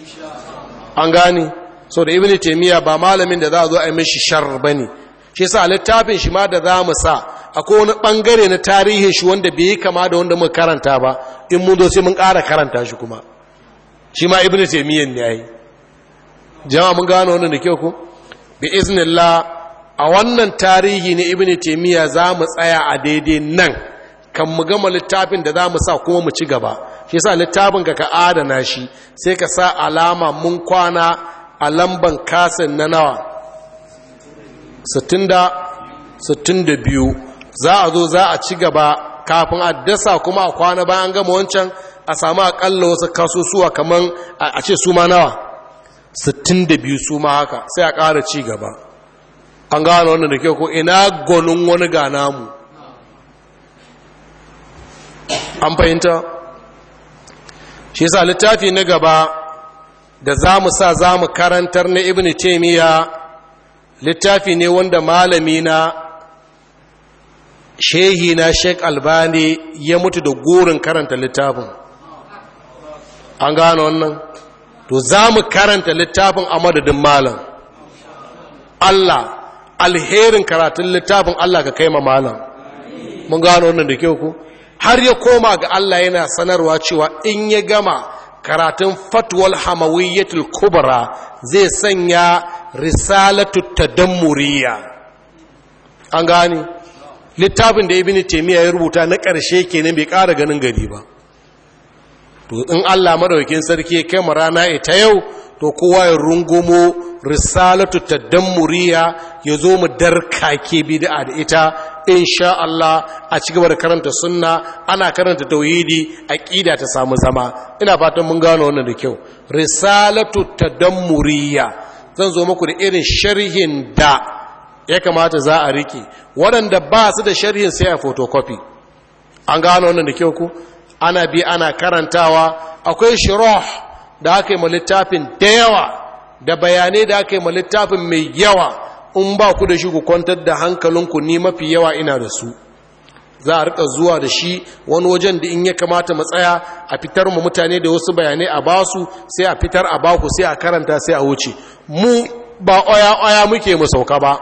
an gane so da ibnu taymiya ba malamin da za a zo a yi mishi shar bane shi yasa littafin shi ma da za mu sa akwai wani bangare na tarihin shi wanda bai kama da wanda muka karanta ba in mun zo sai mun ƙara karanta shi kuma shi ma ibnu taymiya ne yayi jama'a mun gano wannan da kyau ko bi iznillah a wannan tarihi ne ibnu taymiya za mu tsaya a daidai nan kan mu gama littafin da za mu sa kuma mu ci gaba shi yasa littafin ka ka adana shi sai ka sa alama mun kwana a lamban kasin na nawa sittin da biyu za a zo za a ci gaba kafin a dasa kuma a kwana bayan gama wancan a samu akalla wasu kasusuwa kamar a ce su ma nawa sittin da biyu su ma haka sai a ƙara ci gaba an gano wannan da ke ko ina gonin wani ga namu an fahimta shi yasa littafi na gaba da za mu sa za mu karantar na ibn taymiya littafi ne wanda malami na shehi na Sheikh Albani ya mutu da gurin karanta littafin an gano wannan to za mu karanta littafin a madadin malam Allah alherin karatun littafin Allah ka kai ma malam mun gano wannan da kyau ku har ya koma ga Allah yana sanarwa cewa in ya gama karatun fatwal hamawiyyatul kubra zai sanya risalatu tadammuriya an gani littafin da ibnu taymiya ya rubuta na ƙarshe kenan bai ƙara ganin gari ba to in Allah madaukakin sarki ya kai mu rana ita yau to kowa ya rungumo risalatu tadammuriya ya zo mu darkake bid'a da ita insha Allah a ci gaba da karanta sunna ana karanta tauhidi aqida ta samu zama ina fatan mun gano wannan da kyau risalatu tadammuriya zan zo muku da irin sharhin da ya kamata za a rike waɗanda ba su da sharhin sai a photocopy an gano wannan da kyau ku ana bi ana karantawa akwai shurah da aka yi ma littafin da yawa da bayanai da aka yi ma littafin mai yawa in ba ku da shi ku kwantar da hankalinku ni mafi yawa ina da su za a rika zuwa da shi wani wajen da in ya kamata mu tsaya a fitar mu mutane da wasu bayanai a basu sai a fitar a baku sai a karanta sai a wuce mu ba oya-oya muke mu sauka ba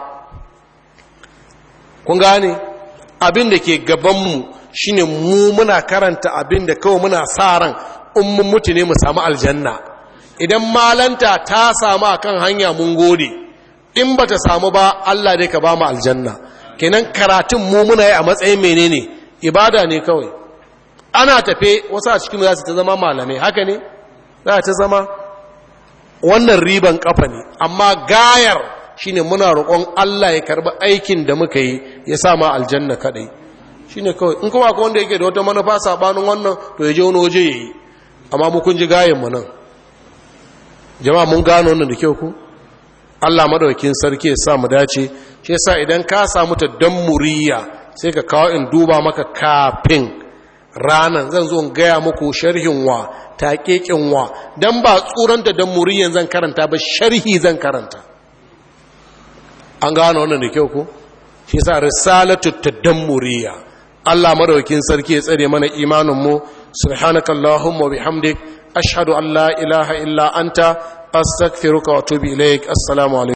kun gane abin da ke gabanmu shine mu muna karanta abin da kawai muna sa ran in mun mutu ne mu samu aljanna idan malanta ta samu akan hanya mun gode in ba ta samu ba Allah dai ka ba mu aljanna kenan karatun mu muna yi a matsayin menene ibada ne kawai ana tafe wasu a cikin za su ta zama malamai haka ne za ta zama wannan riban kafa ne amma gayar shine muna roƙon Allah ya karbi aikin da muka yi ya sa ma aljanna kadai shine kawai in kuma akwai wanda yake da wata manufa sabanin wannan to ya je wani waje yayi amma mu kun ji gayen mu nan jama'a mun gano wannan da kyau ku Allah madaukakin sarki ya sa mu dace shi yasa idan ka samu ta dammuriya sai ka kawo in duba maka kafin ranan zan zo in gaya muku sharhin wa taƙeƙin wa dan ba tsuran da dammuriyan zan karanta ba sharhi zan karanta an gano wannan da kyau ku shi yasa risalatu tadammuriya Allah madaukakin sarki ya tsare mana imanin mu subhanakallahumma wa bihamdik ashhadu an la ilaha illa anta astaghfiruka wa atubu ilaik. Assalamu alaikum.